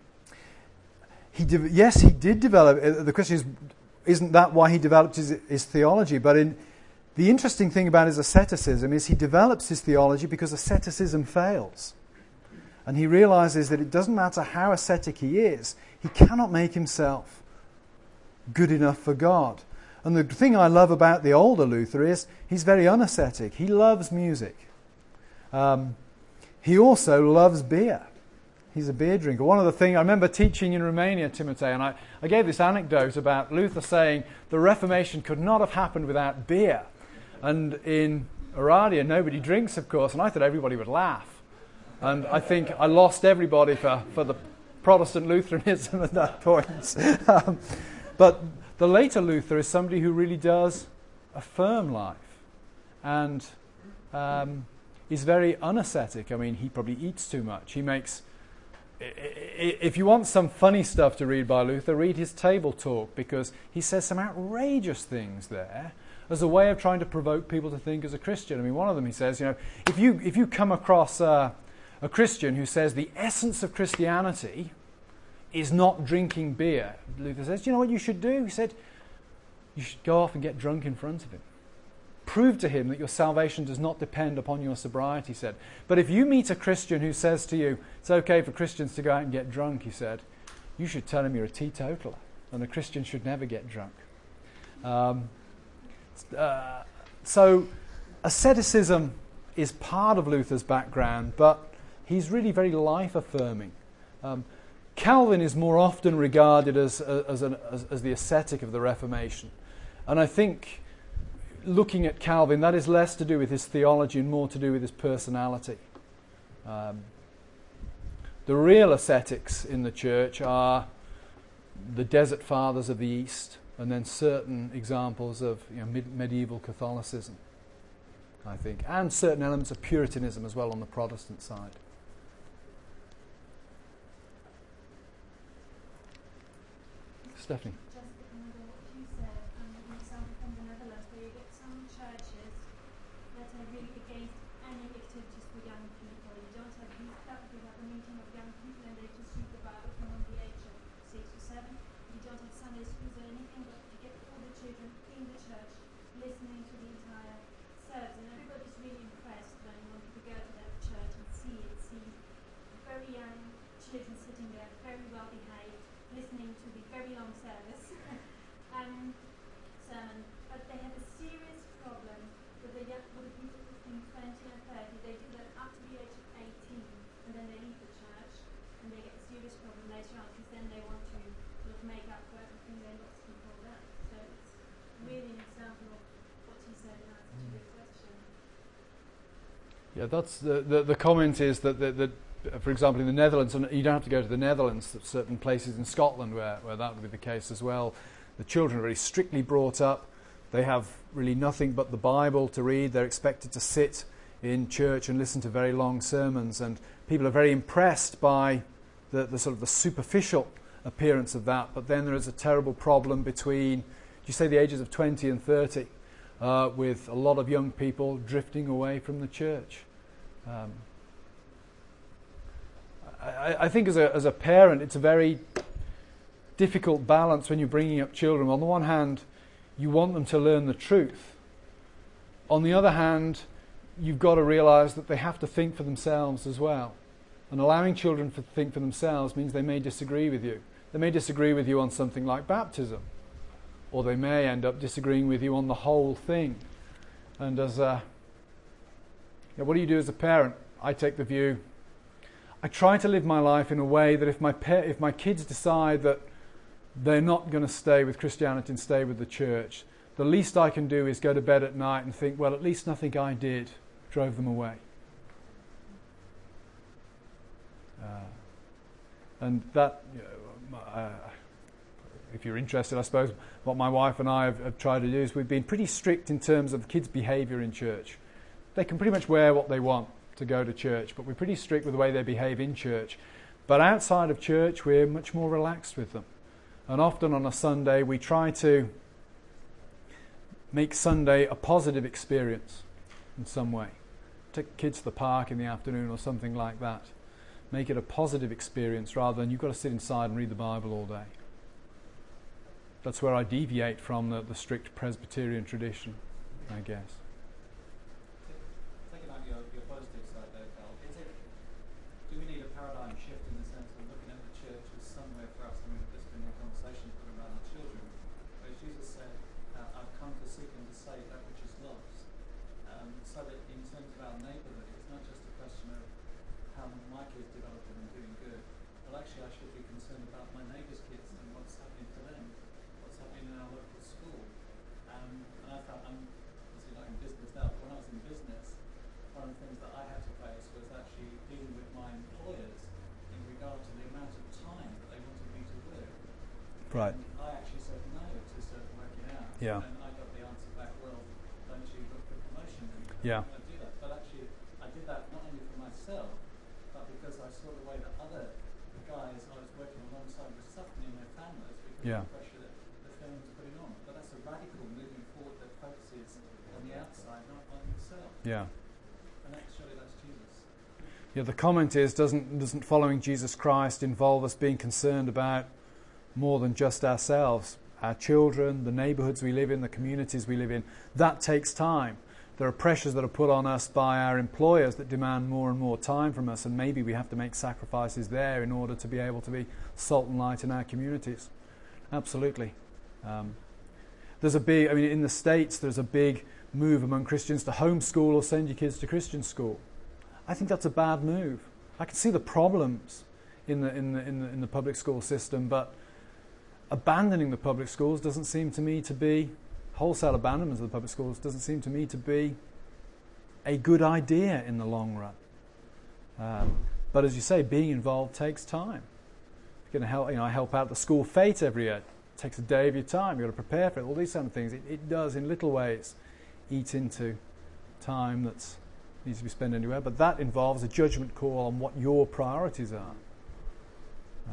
He de- yes, he did develop. Uh, the question is, isn't that why he developed his, his theology? But in, the interesting thing about his asceticism is he develops his theology because asceticism fails. And he realizes that it doesn't matter how ascetic he is, he cannot make himself good enough for God. And the thing I love about the older Luther is he's very unascetic. He loves music. Um, he also loves beer. He's a beer drinker. One of the things I remember teaching in Romania, Timotei, and I, I gave this anecdote about Luther saying the Reformation could not have happened without beer. And in Oradea, nobody drinks, of course, and I thought everybody would laugh. And I think I lost everybody for, for the Protestant Lutheranism at that point. um, but the later Luther is somebody who really does affirm life. And... Um, He's very unascetic. I mean, he probably eats too much. He makes... If you want some funny stuff to read by Luther, read his Table Talk, because he says some outrageous things there as a way of trying to provoke people to think as a Christian. I mean, one of them he says, you know, if you if you come across uh, a Christian who says the essence of Christianity is not drinking beer, Luther says, do you know what you should do? He said, you should go off and get drunk in front of him. Prove to him that your salvation does not depend upon your sobriety, he said. But if you meet a Christian who says to you, it's okay for Christians to go out and get drunk, he said, you should tell him you're a teetotaler, and a Christian should never get drunk. Um, uh, so asceticism is part of Luther's background, but he's really very life-affirming. Um, Calvin is more often regarded as, as, an, as, as the ascetic of the Reformation. And I think, looking at Calvin, that is less to do with his theology and more to do with his personality. Um, the real ascetics in the church are the Desert Fathers of the East, and then certain examples of you know, mid- medieval Catholicism, I think, and certain elements of Puritanism as well on the Protestant side. Stephanie. Just another what you said, um, an example from the Netherlands, where you get some churches that are really against any activities for young people. You don't have youth club, you have a meeting of young people and they just read the Bible from the age of six or seven. You don't have Sunday schools or anything, but you get all the children in the church listening to the entire service. And everybody's really impressed when, when people go to that church and see it, see very young children sitting there, very well behaved, listening to the very long service um, sermon, but they have a serious problem with the young, with the people between twenty and thirty. They do that up to the age of eighteen, and then they leave the church, and they get a serious problem later on, because then they want to sort of make up for everything they lost before that. So it's really an example of what you said in answer to your question. Yeah, that's the, the, the comment is that, that, that for example, in the Netherlands, and you don't have to go to the Netherlands, there's certain places in Scotland where, where that would be the case as well. The children are very strictly brought up. They have really nothing but the Bible to read. They're expected to sit in church and listen to very long sermons, and people are very impressed by the, the sort of the superficial appearance of that. But then there is a terrible problem between, you say, the ages of twenty and thirty, uh, with a lot of young people drifting away from the church. Um, I, I think as a, as a parent, it's a very difficult balance when you're bringing up children. On the one hand, you want them to learn the truth. On the other hand, you've got to realise that they have to think for themselves as well. And allowing children to think for themselves means they may disagree with you. They may disagree with you on something like baptism, or they may end up disagreeing with you on the whole thing. And as a, you know, what do you do as a parent? I take the view, I try to live my life in a way that if my pa- if my kids decide that they're not going to stay with Christianity and stay with the church, the least I can do is go to bed at night and think, well, at least nothing I did drove them away. Uh, and that, you know, uh, if you're interested, I suppose, what my wife and I have, have tried to do is we've been pretty strict in terms of kids' behaviour in church. They can pretty much wear what they want to go to church, but we're pretty strict with the way they behave in church. But outside of church, we're much more relaxed with them. And often on a Sunday, we try to make Sunday a positive experience in some way. Take kids to the park in the afternoon or something like that. Make it a positive experience rather than you've got to sit inside and read the Bible all day. That's where I deviate from the, the strict Presbyterian tradition, I guess. Thinking on your, your positive side there, Carl, is it, do we need a paradigm shift in the sense of looking at the church as somewhere for us? I mean, there's been a conversation put around our children, where Jesus said, uh, I've come to seek and to save that which is lost. Um, so that in terms of our neighbourhood, it's not just a question of how my kids developing and doing good, but actually I should be concerned about my neighbour's kids and what's happening to them, what's happening in our local school. Um, and I thought, I'm obviously not in business now, but when I was in business, one of the things that I had to face was actually dealing with my employers in regard to the amount of time that they wanted me to work. Right. And I actually said no to certain working hours. Yeah. And I got the answer back, well, don't you look for promotion? Yeah. I do that. But actually, I did that not only for myself, but because I saw the way that other guys I was working alongside were suffering in their families because Yeah. of the pressure that the firms are putting on. But that's a radical moving forward that focuses on the outside, not on yourself. Yeah. And that's surely that's Jesus. Yeah, the comment is, doesn't doesn't following Jesus Christ involve us being concerned about more than just ourselves, our children, the neighbourhoods we live in, the communities we live in? That takes time. There are pressures that are put on us by our employers that demand more and more time from us, and maybe we have to make sacrifices there in order to be able to be salt and light in our communities. Absolutely. Um, there's a big, I mean, in the States, there's a big move among Christians to homeschool or send your kids to Christian school. I think that's a bad move. I can see the problems in the in the in the, in the public school system, but abandoning the public schools doesn't seem to me to be wholesale abandonment of the public schools doesn't seem to me to be a good idea in the long run. Um, but as you say, being involved takes time. You're going to help. You know, I help out the school fete every year. It takes a day of your time. You've got to prepare for it. All these kind of things. It, it does, in little ways, eat into time that needs to be spent anywhere. But that involves a judgment call on what your priorities are. Uh,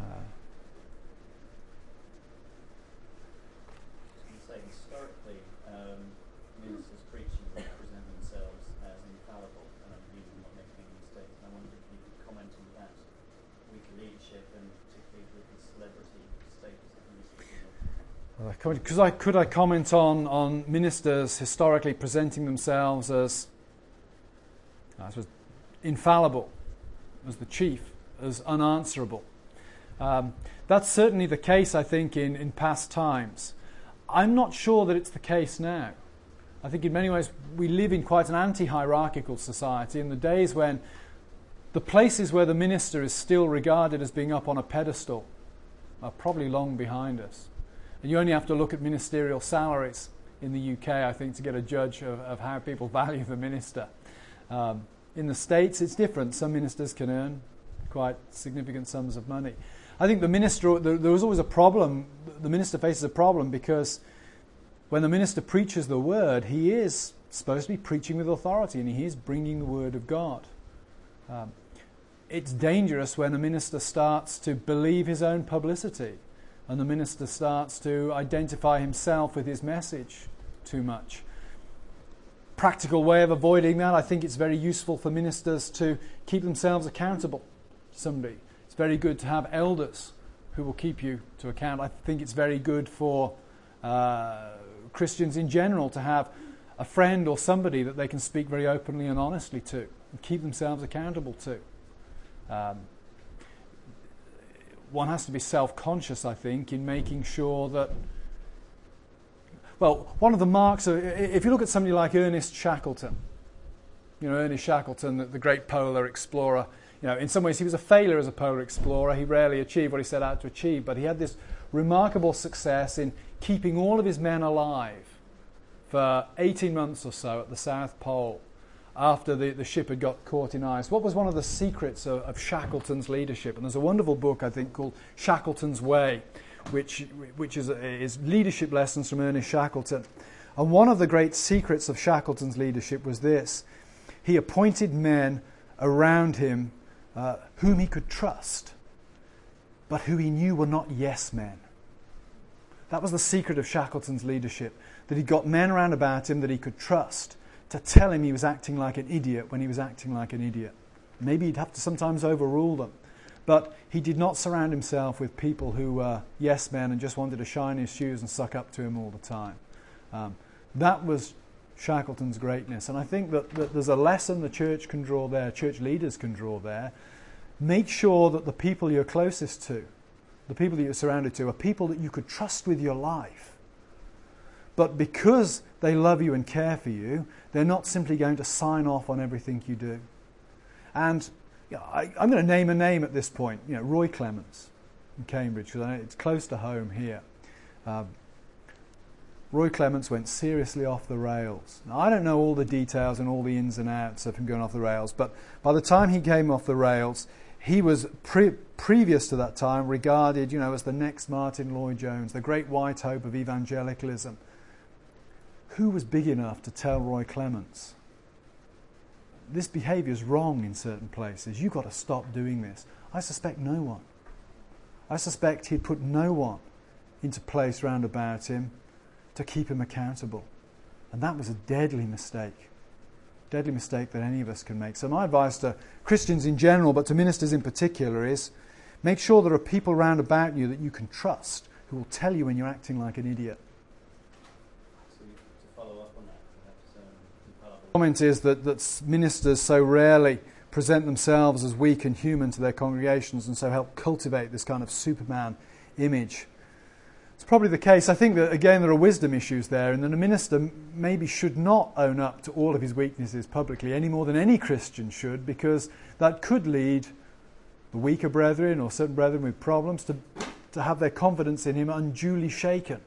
Say historically, um, ministers preaching represent themselves as infallible, and I believe in not making any mistakes. And I wonder if you could comment on that weaker leadership, and particularly with the celebrity status of ministers. Because I, could I comment on, on ministers historically presenting themselves as, I suppose, infallible, as the chief, as unanswerable? Um, that's certainly the case, I think, in, in past times. I'm not sure that it's the case now. I think in many ways we live in quite an anti-hierarchical society, in the days when the places where the minister is still regarded as being up on a pedestal are probably long behind us. And you only have to look at ministerial salaries in the U K, I think, to get a judge of, of how people value the minister. Um, in the States, it's different. Some ministers can earn quite significant sums of money. I think the minister, there, there was always a problem, the minister faces a problem because when the minister preaches the word, he is supposed to be preaching with authority and he is bringing the word of God. Um, it's dangerous when a minister starts to believe his own publicity and the minister starts to identify himself with his message too much. Practical way of avoiding that, I think it's very useful for ministers to keep themselves accountable to somebody. It's very good to have elders who will keep you to account. I think it's very good for uh, Christians in general to have a friend or somebody that they can speak very openly and honestly to and keep themselves accountable to. Um, one has to be self-conscious, I think, in making sure that... Well, one of the marks, of, if you look at somebody like Ernest Shackleton, you know, Ernest Shackleton, the, the great polar explorer, you know, in some ways he was a failure as a polar explorer. He rarely achieved what he set out to achieve, but he had this remarkable success in keeping all of his men alive for eighteen months or so at the South Pole after the, the ship had got caught in ice. What was one of the secrets of, of Shackleton's leadership? And there's a wonderful book, I think, called Shackleton's Way, which which is, is leadership lessons from Ernest Shackleton. And one of the great secrets of Shackleton's leadership was this. He appointed men around him uh, whom he could trust, but who he knew were not yes men. That was the secret of Shackleton's leadership, that he got men around about him that he could trust to tell him he was acting like an idiot when he was acting like an idiot. Maybe he'd have to sometimes overrule them. But he did not surround himself with people who were yes men and just wanted to shine his shoes and suck up to him all the time. Um, that was Shackleton's greatness. And I think that, that there's a lesson the church can draw there, church leaders can draw there. Make sure that the people you're closest to, the people that you're surrounded to, are people that you could trust with your life. But because they love you and care for you, they're not simply going to sign off on everything you do. And yeah, I, I'm going to name a name at this point. You know, Roy Clements in Cambridge, because I know it's close to home here. Um, Roy Clements went seriously off the rails. Now, I don't know all the details and all the ins and outs of him going off the rails, but by the time he came off the rails, he was pre- previous to that time regarded, you know, as the next Martin Lloyd-Jones, the great white hope of evangelicalism. Who was big enough to tell Roy Clements, this behaviour is wrong in certain places, you've got to stop doing this? I suspect no one. I suspect he'd put no one into place round about him to keep him accountable. And that was a deadly mistake. Deadly mistake that any of us can make. So my advice to Christians in general, but to ministers in particular, is make sure there are people round about you that you can trust who will tell you when you're acting like an idiot. The comment is that, that ministers so rarely present themselves as weak and human to their congregations and so help cultivate this kind of Superman image. It's probably the case. I think that, again, there are wisdom issues there, and that a minister maybe should not own up to all of his weaknesses publicly any more than any Christian should, because that could lead the weaker brethren or certain brethren with problems, to, to have their confidence in him unduly shaken.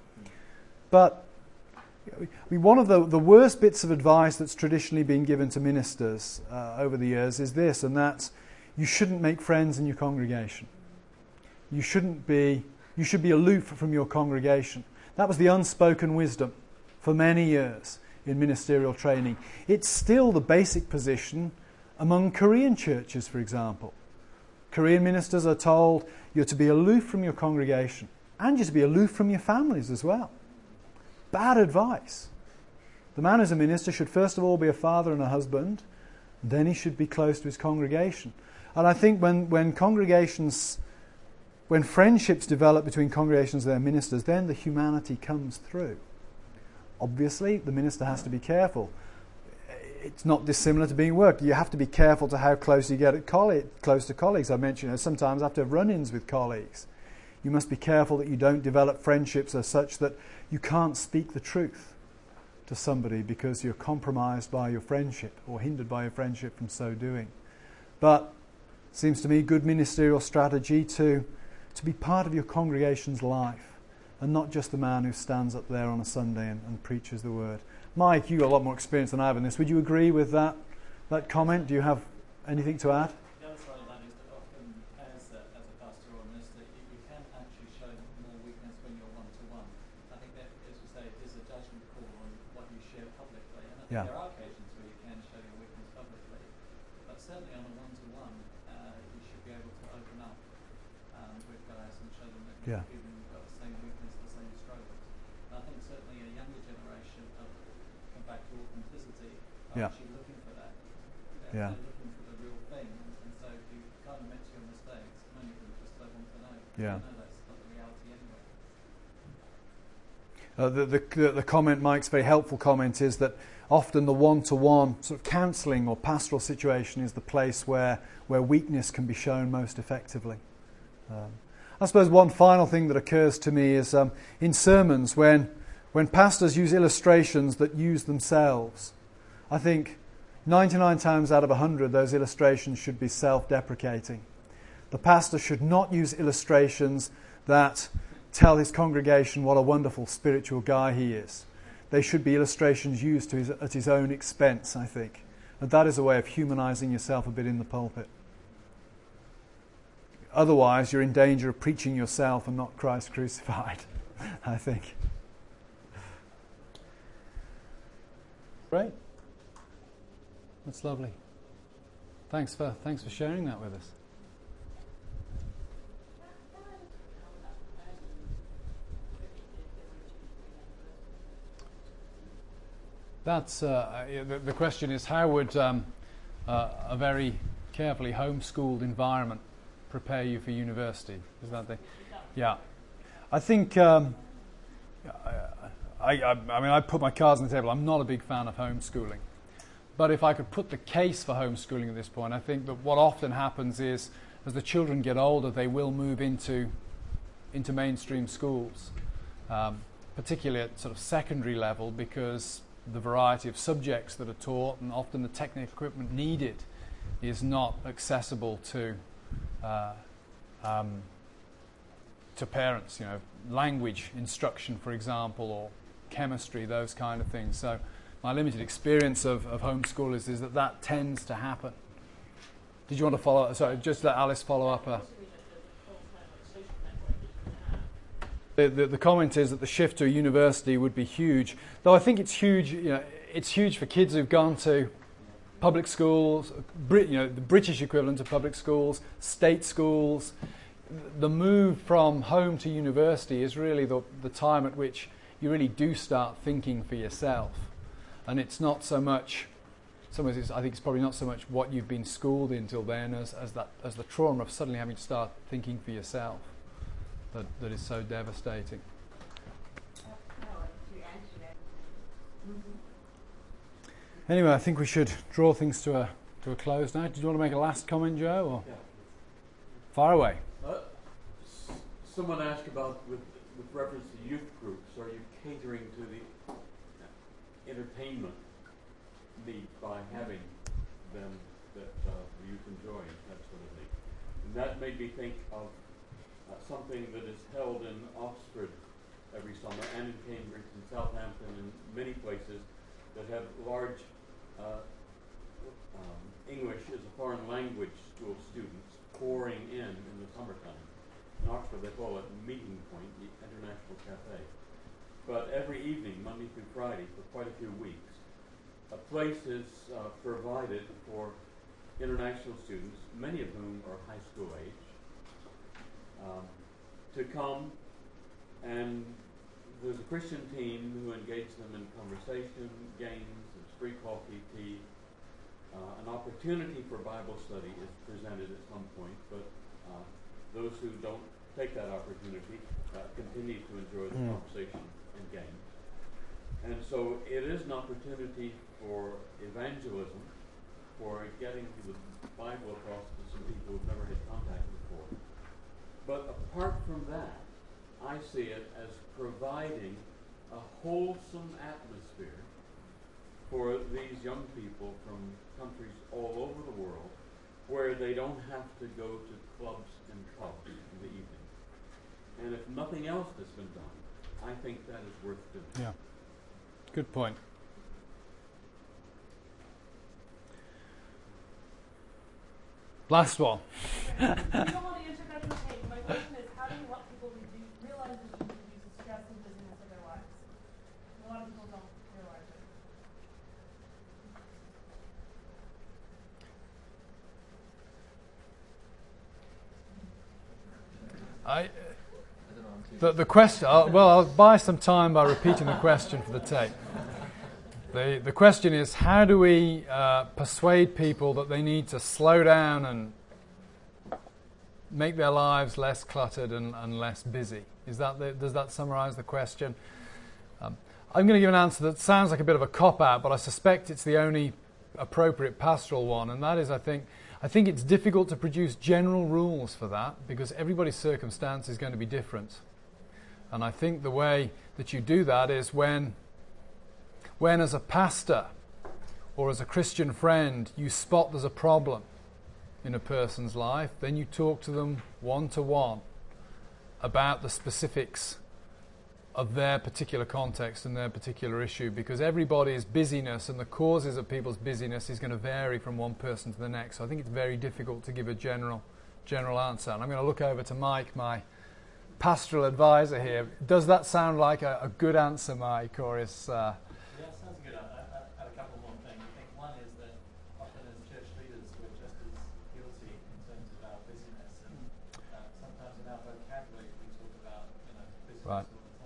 But I mean, one of the, the worst bits of advice that's traditionally been given to ministers uh, over the years is this, and that's you shouldn't make friends in your congregation. You shouldn't be, you should be aloof from your congregation. That was the unspoken wisdom for many years in ministerial training. It's still the basic position among Korean churches, for example. Korean ministers are told you're to be aloof from your congregation and you're to be aloof from your families as well. Bad advice. The man who's a minister should first of all be a father and a husband, then he should be close to his congregation. And I think when, when congregations, when friendships develop between congregations and their ministers, then the humanity comes through. Obviously, the minister has to be careful. It's not dissimilar to being worked. You have to be careful to how close you get at coll- close to colleagues. I mentioned, you know, sometimes I have to have run-ins with colleagues. You must be careful that you don't develop friendships as such that you can't speak the truth to somebody because you're compromised by your friendship or hindered by your friendship from so doing. But it seems to me good ministerial strategy to, to be part of your congregation's life and not just the man who stands up there on a Sunday and, and preaches the word. Mike, you've got a lot more experience than I have in this. Would you agree with that, that comment? Do you have anything to add? The other side of that is that often as a, as a pastor or a minister, you, you can actually show more weakness when you're one-to-one. I think that, as you say, it is a judgment call on what you share publicly. And I think Yeah. there are occasions where you can show your weakness publicly. But certainly on a one-to-one, uh, you should be able to open up um, with guys and show them that Yeah. you've even got the same weakness, the same struggles. And I think certainly a younger generation of come back to authenticity are Yeah. actually looking for that. They're, Yeah. they're looking for the real thing. And, and so if you kind of admit to your mistakes, many of them just don't want to know. Yeah. They know that's not the reality anyway. Uh, the, the, the comment, Mike's very helpful comment, is that often the one-to-one sort of counselling or pastoral situation is the place where, where weakness can be shown most effectively. Um, I suppose one final thing that occurs to me is um, in sermons when, when pastors use illustrations that use themselves. I think ninety-nine times out of one hundred those illustrations should be self-deprecating. The pastor should not use illustrations that tell his congregation what a wonderful spiritual guy he is. They should be illustrations used to his, at his own expense, I think. And that is a way of humanizing yourself a bit in the pulpit. Otherwise, you're in danger of preaching yourself and not Christ crucified, I think. Great. That's lovely. Thanks for, thanks for sharing that with us. That's uh, the, the question is how would um, uh, a very carefully homeschooled environment prepare you for university? Is that the? Yeah, I think um, I, I, I mean I put my cards on the table. I'm not a big fan of homeschooling, but if I could put the case for homeschooling at this point, I think that what often happens is as the children get older, they will move into into mainstream schools, um, particularly at sort of secondary level, because the variety of subjects that are taught and often the technical equipment needed is not accessible to uh, um, to parents. You know, language instruction, for example, or chemistry, those kind of things. So my limited experience of, of homeschoolers is that that tends to happen. Did you want to follow? Sorry, just let Alice follow up. Uh, The, the, the comment is that the shift to a university would be huge, though I think it's huge. You know, it's huge for kids who've gone to public schools, Brit, you know, the British equivalent of public schools, state schools. The move from home to university is really the, the time at which you really do start thinking for yourself, and it's not so much. Sometimes it's, I think it's probably not so much what you've been schooled in till then as, as that as the trauma of suddenly having to start thinking for yourself. That, that is so devastating. Anyway, I think we should draw things to a to a close now. Did you want to make a last comment, Joe? Or? Yeah. Fire away. Uh, s- someone asked about, with, with reference to youth groups, are you catering to the entertainment need by having them that uh, the youth enjoy, that sort of thing? And that made me think of uh, something that is held in Oxford every summer, and in Cambridge and Southampton and many places that have large uh, um, English as a foreign language school students pouring in in the summertime. In Oxford they call it Meeting Point, the International Cafe. But every evening, Monday through Friday, for quite a few weeks, a place is uh, provided for international students, many of whom are high school age, um, to come, and there's a Christian team who engage them in conversation, games, there's free coffee, tea. Uh, an opportunity for Bible study is presented at some point, but uh, those who don't take that opportunity uh, continue to enjoy the mm. conversation and games. And so it is an opportunity for evangelism, for getting the Bible across to some people who've never had contact before. But apart from that, I see it as providing a wholesome atmosphere for these young people from countries all over the world, where they don't have to go to clubs and pubs in the evening. And if nothing else has been done, I think that is worth doing. Yeah, good point. Last one. You don't want to answer that in the tape. My question is, how do you help people reduce, realize that you reduce the stress and busyness of their lives? A lot of people don't realize it. I, the, the question, uh, well, I'll buy some time by repeating the question for the tape. The, the question is, how do we uh, persuade people that they need to slow down and make their lives less cluttered and, and less busy? Is that the, does that summarize the question? Um, I'm going to give an answer that sounds like a bit of a cop-out, but I suspect it's the only appropriate pastoral one, and that is, I think, I think it's difficult to produce general rules for that because everybody's circumstance is going to be different. And I think the way that you do that is when, when as a pastor or as a Christian friend you spot there's a problem in a person's life, then you talk to them one-to-one about the specifics of their particular context and their particular issue, because everybody's busyness and the causes of people's busyness is going to vary from one person to the next. So I think it's very difficult to give a general general answer. And I'm going to look over to Mike, my pastoral advisor here. Does that sound like a, a good answer, Mike, or is... Uh, yeah, it sounds good. I, I, I have a couple more things. I think one is that often as church leaders we're just as guilty in terms of our busyness. And uh, sometimes in our vocabulary we talk about, you know, busyness. Right.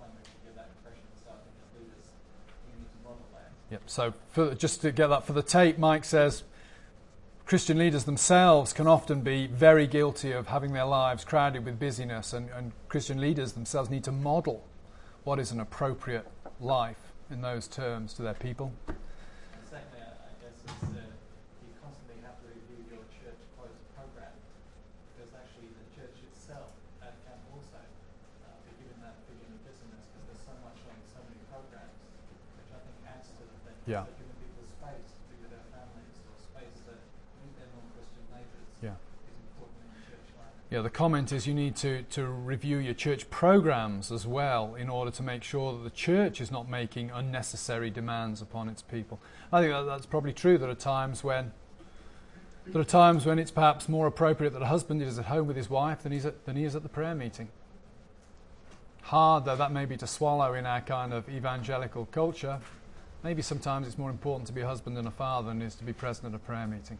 Yep. So for, just to get that for the tape, Mike says Christian leaders themselves can often be very guilty of having their lives crowded with busyness, and, and Christian leaders themselves need to model what is an appropriate life in those terms to their people. And secondly, I, I guess it's, uh, you constantly have to review your church closed program, because actually the church itself uh, can also uh, be given that vision of busyness, because there's so much on so many programs, which I think adds to the thing. Yeah. So giving people space to be with their families, or space to meet their non-Christian neighbours, yeah. is important in the church life. Yeah, the comment is you need to, to review your church programs as well in order to make sure that the church is not making unnecessary demands upon its people. I think that, that's probably true. There are times when there are times when it's perhaps more appropriate that a husband is at home with his wife than he's at, than he is at the prayer meeting. Hard though that may be to swallow in our kind of evangelical culture, maybe sometimes it's more important to be a husband and a father than it is to be present at a prayer meeting.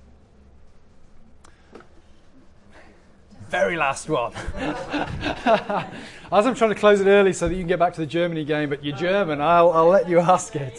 Very last one. As I'm trying to close it early so that you can get back to the Germany game, but you're German, I'll, I'll let you ask it.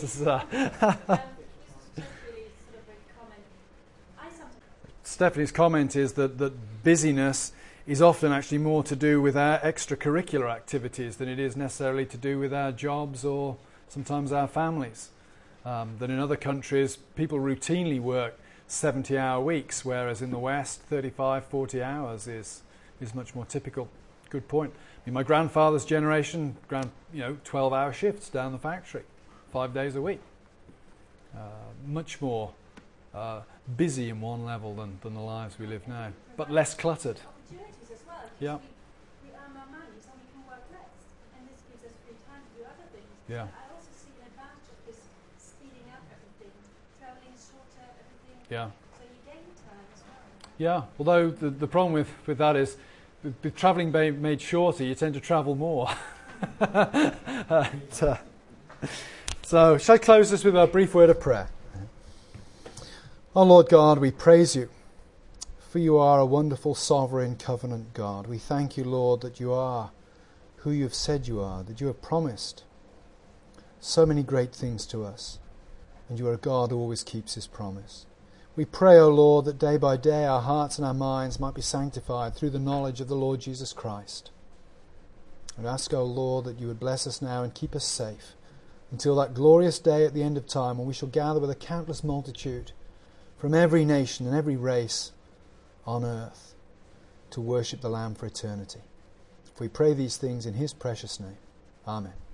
Stephanie's comment is that, that busyness is often actually more to do with our extracurricular activities than it is necessarily to do with our jobs or sometimes our families. Um, that in other countries, people routinely work seventy-hour weeks, whereas in the West, thirty-five, forty hours is is much more typical. Good point. I mean, my grandfather's generation, grand, you know, twelve-hour shifts down the factory, five days a week. Uh, much more uh, busy in one level than, than the lives we live now, but less cluttered. opportunities as well. Yeah. We, we earn more money, so we can work less, and this gives us free time to do other things. Yeah. I also see an advantage of this speeding up everything, traveling shorter, everything. Yeah. So you gain time as well. Yeah, although the, the problem with, with that is, with, with travelling ba- made shorter, you tend to travel more. and, uh, so, shall I close this with a brief word of prayer? Oh Lord God, we praise you, for you are a wonderful, sovereign, covenant God. We thank you, Lord, that you are who you have said you are, that you have promised so many great things to us, and you are a God who always keeps his promise. We pray, O Lord, that day by day our hearts and our minds might be sanctified through the knowledge of the Lord Jesus Christ. And ask, O Lord, that you would bless us now and keep us safe until that glorious day at the end of time when we shall gather with a countless multitude from every nation and every race on earth to worship the Lamb for eternity. We pray these things in his precious name. Amen.